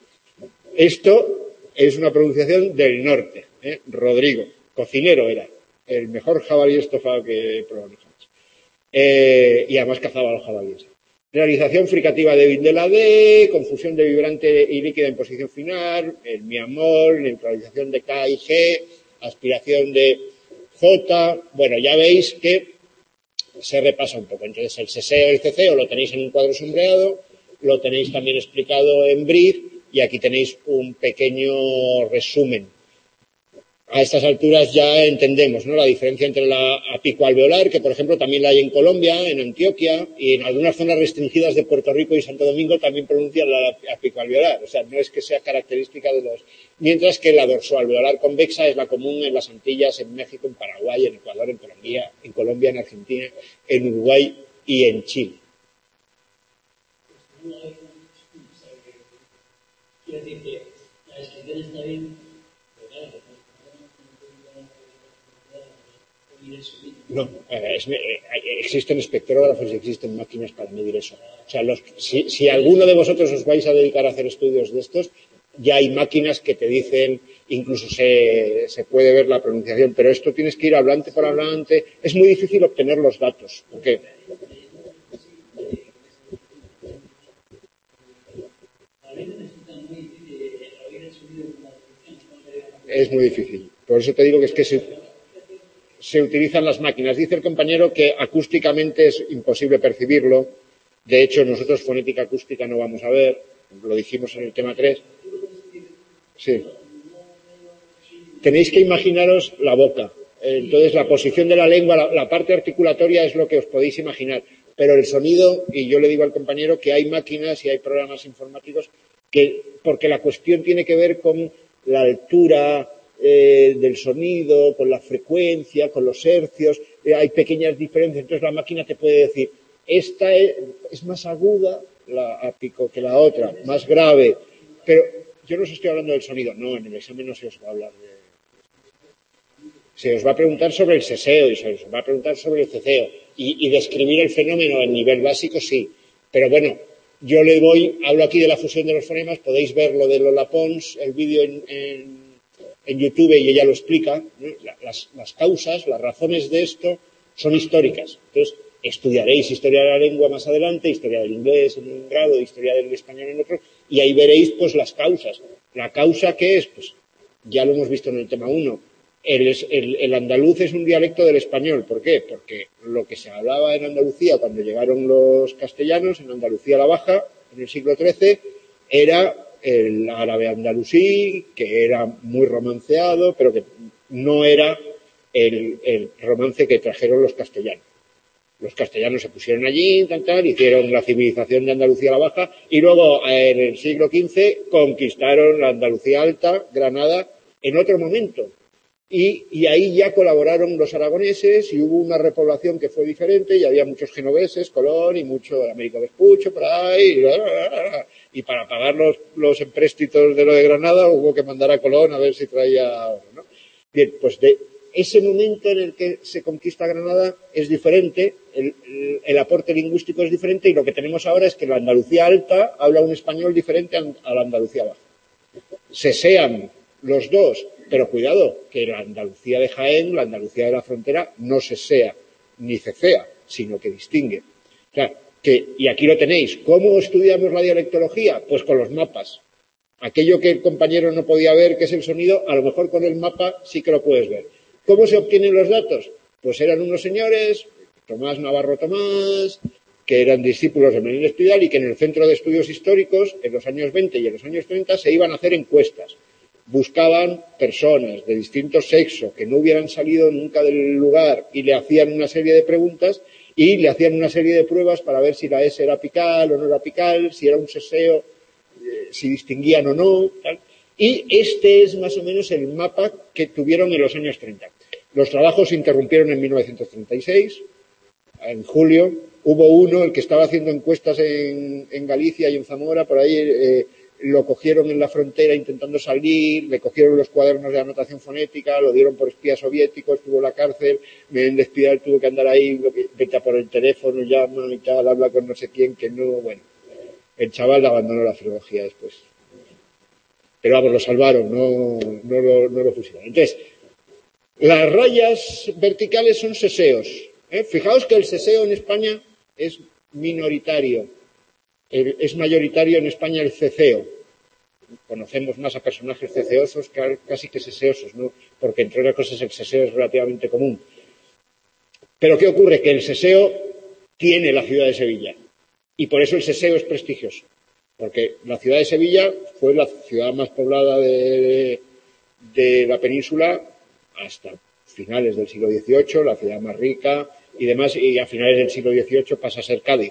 Esto es una pronunciación del norte, ¿eh? Rodrigo, cocinero era, el mejor jabalí estofado que he probado jamás. Eh, y además cazaba a los jabalíes. Realización fricativa débil de la D, confusión de vibrante y líquida en posición final, el mi amor, neutralización de K y G, aspiración de J. Bueno, ya veis que se repasa un poco. Entonces, el seseo y el ceceo lo tenéis en un cuadro sombreado, lo tenéis también explicado en Brief, y aquí tenéis un pequeño resumen. a estas alturas ya entendemos, ¿no?, la diferencia entre la apicoalveolar, que por ejemplo también la hay en Colombia, en Antioquia, y en algunas zonas restringidas de Puerto Rico y Santo Domingo también pronuncian la apicoalveolar. O sea, no es que sea característica de los... Mientras que la dorsoalveolar convexa es la común en las Antillas, en México, en Paraguay, en Ecuador, en Colombia, en Colombia, en Argentina, en Uruguay y en Chile. Quiero decir que la descripción está bien, pero claro, no, eh, es, eh, existen espectrógrafos y existen máquinas para medir eso. O sea, los, si, si alguno de vosotros os vais a dedicar a hacer estudios de estos, ya hay máquinas que te dicen, incluso se, se puede ver la pronunciación, pero esto tienes que ir hablante por hablante. Es muy difícil obtener los datos, porque es muy difícil. Por eso te digo que es que se, se utilizan las máquinas. Dice el compañero que acústicamente es imposible percibirlo. De hecho, nosotros fonética acústica no vamos a ver. Lo dijimos en el tema tres. Sí. Tenéis que imaginaros la boca. Entonces, la posición de la lengua, la, la parte articulatoria es lo que os podéis imaginar. Pero el sonido, y yo le digo al compañero que hay máquinas y hay programas informáticos que, porque la cuestión tiene que ver con la altura eh, del sonido, con la frecuencia, con los hercios, eh, hay pequeñas diferencias, entonces la máquina te puede decir, esta es, es más aguda la apico que la otra, más grave, pero yo no os estoy hablando del sonido, no, en el examen no se os va a hablar de... Se os va a preguntar sobre el seseo y se os va a preguntar sobre el ceceo y, y describir el fenómeno en nivel básico, sí, pero bueno, yo le voy, hablo aquí de la fusión de los fonemas, podéis ver lo de Lola Pons, el vídeo en, en, en YouTube y ella lo explica, ¿no? las, las causas, las razones de esto son históricas. Entonces, estudiaréis historia de la lengua más adelante, historia del inglés en un grado, historia del español en otro, y ahí veréis pues las causas. La causa que es, pues ya lo hemos visto en el tema uno, el, el, el andaluz es un dialecto del español. ¿Por qué? Porque lo que se hablaba en Andalucía cuando llegaron los castellanos, en Andalucía la Baja, en el siglo trece, era el árabe andalusí, que era muy romanceado, pero que no era el, el romance que trajeron los castellanos. Los castellanos se pusieron allí, tal, tal, hicieron la civilización de Andalucía la Baja, y luego en el siglo quince conquistaron la Andalucía Alta, Granada, en otro momento. Y, y ahí ya colaboraron los aragoneses y hubo una repoblación que fue diferente y había muchos genoveses, Colón y mucho Américo Vespucho por ahí. Bla, bla, bla, bla. Y para pagar los, los empréstitos de lo de Granada hubo que mandar a Colón a ver si traía oro, ¿no? Bien, pues de ese momento en el que se conquista Granada es diferente, el, el, el aporte lingüístico es diferente y lo que tenemos ahora es que la Andalucía Alta habla un español diferente a, a la Andalucía Baja. Se sean los dos, pero cuidado, que la Andalucía de Jaén, la Andalucía de la frontera, no se sea ni cecea, sino que distingue. O sea, que, y aquí lo tenéis. ¿Cómo estudiamos la dialectología? Pues con los mapas. Aquello que el compañero no podía ver, que es el sonido, a lo mejor con el mapa sí que lo puedes ver. ¿Cómo se obtienen los datos? Pues eran unos señores, Tomás Navarro Tomás, que eran discípulos de Menéndez Pidal y que en el Centro de Estudios Históricos, en los años veinte y en los años treinta, se iban a hacer encuestas. Buscaban personas de distinto sexo que no hubieran salido nunca del lugar y le hacían una serie de preguntas y le hacían una serie de pruebas para ver si la S era apical o no era apical, si era un seseo, eh, si distinguían o no, tal. Y este es más o menos el mapa que tuvieron en los años treinta. Los trabajos se interrumpieron en mil novecientos treinta y seis, en julio. Hubo uno, el que estaba haciendo encuestas en, en Galicia y en Zamora, por ahí eh, lo cogieron en la frontera intentando salir, le cogieron los cuadernos de anotación fonética, lo dieron por espía soviético, estuvo en la cárcel, Menéndez Pidal tuvo que andar ahí, vete por el teléfono, llama y tal, habla con no sé quién, que no, bueno. El chaval abandonó la filología después. Pero vamos, lo salvaron, no, no, lo, no lo fusilaron. Entonces, las rayas verticales son seseos. ¿eh? Fijaos que el seseo en España es minoritario. El, es mayoritario en España el ceceo. Conocemos más a personajes ceceosos que casi que seseosos, ¿no? Porque entre otras cosas el seseo es relativamente común. Pero ¿qué ocurre? Que el seseo tiene la ciudad de Sevilla. Y por eso el seseo es prestigioso. Porque la ciudad de Sevilla fue la ciudad más poblada de, de, de la península hasta finales del siglo dieciocho, la ciudad más rica y demás, y a finales del siglo dieciocho pasa a ser Cádiz.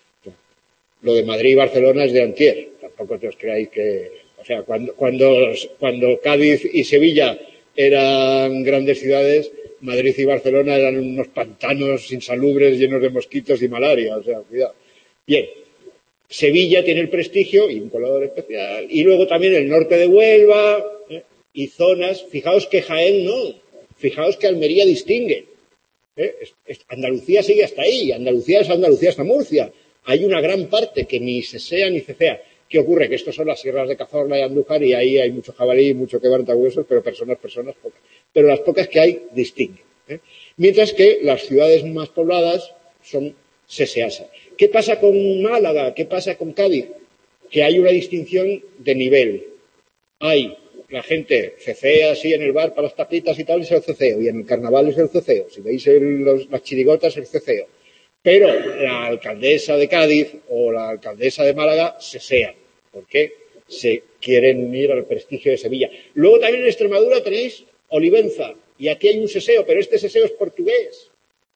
Lo de Madrid y Barcelona es de antier, tampoco te os creáis que... O sea, cuando, cuando, cuando Cádiz y Sevilla eran grandes ciudades, Madrid y Barcelona eran unos pantanos insalubres llenos de mosquitos y malaria, o sea, cuidado. Bien, Sevilla tiene el prestigio y un color especial, y luego también el norte de Huelva, ¿eh? Y zonas, fijaos que Jaén no, fijaos que Almería distingue. ¿Eh? Es, es, Andalucía sigue hasta ahí, Andalucía es Andalucía hasta Murcia. Hay una gran parte que ni sesea ni cecea. ¿Qué ocurre? Que estos son las sierras de Cazorla y Andújar y ahí hay mucho jabalí, mucho quebrantahuesos, pero personas, personas, pocas. Pero las pocas que hay distinguen. ¿eh? Mientras que las ciudades más pobladas son seseasas. ¿Qué pasa con Málaga? ¿Qué pasa con Cádiz? Que hay una distinción de nivel. Hay la gente cecea así en el bar para las tapitas y tal, es el ceceo, y en el carnaval es el ceceo. Si veis el, los, las chirigotas, el ceceo. Pero la alcaldesa de Cádiz o la alcaldesa de Málaga sesean. ¿Por qué? Se quieren unir al prestigio de Sevilla. Luego también en Extremadura tenéis Olivenza, y aquí hay un seseo, pero este seseo es portugués.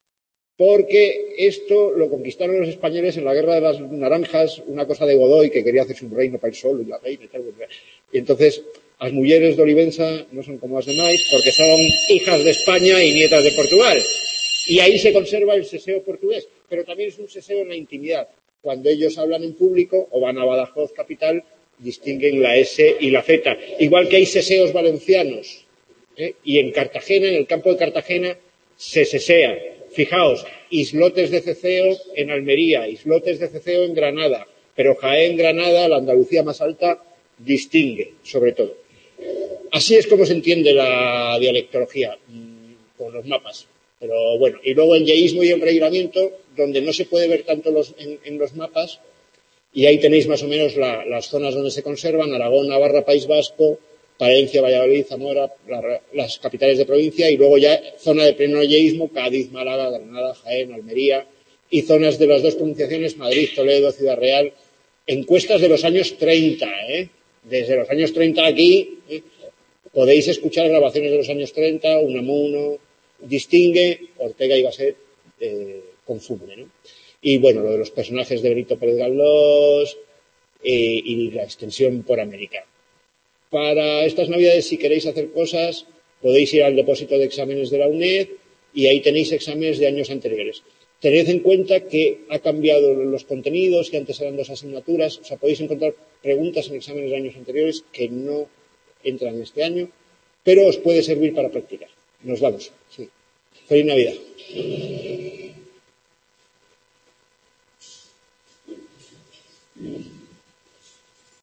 Porque esto lo conquistaron los españoles en la Guerra de las Naranjas, una cosa de Godoy que quería hacerse un reino para él solo y la reina y tal. Y entonces, las mujeres de Olivenza no son como las demás porque son hijas de España y nietas de Portugal. Y ahí se conserva el seseo portugués, pero también es un seseo en la intimidad. Cuando ellos hablan en público o van a Badajoz capital, distinguen la S y la Z. Igual que hay seseos valencianos. ¿eh? Y en Cartagena, en el campo de Cartagena, se sesea. Fijaos, islotes de ceceo en Almería, islotes de ceceo en Granada, pero Jaén, Granada, la Andalucía más alta, distingue, sobre todo. Así es como se entiende la dialectología, con los mapas. Pero bueno, y luego el yeísmo y el reiramiento, donde no se puede ver tanto los, en, en los mapas, y ahí tenéis más o menos la, las zonas donde se conservan, Aragón, Navarra, País Vasco, Palencia, Valladolid, Zamora, la, las capitales de provincia, y luego ya zona de pleno yeísmo, Cádiz, Málaga, Granada, Jaén, Almería, y zonas de las dos pronunciaciones, Madrid, Toledo, Ciudad Real, encuestas de los años treinta, ¿eh? Desde los años treinta aquí, ¿eh? Podéis escuchar grabaciones de los años treinta, Unamuno, distingue, Ortega y Gasset eh, confunde, ¿no? Y bueno, lo de los personajes de Benito Pérez Galdós eh, y la extensión por América. Para estas navidades, si queréis hacer cosas, podéis ir al depósito de exámenes de la UNED y ahí tenéis exámenes de años anteriores. Tened en cuenta que ha cambiado los contenidos, que antes eran dos asignaturas, o sea, podéis encontrar preguntas en exámenes de años anteriores que no entran este año, pero os puede servir para practicar. Nos vamos. Sí. Feliz Navidad. Mm.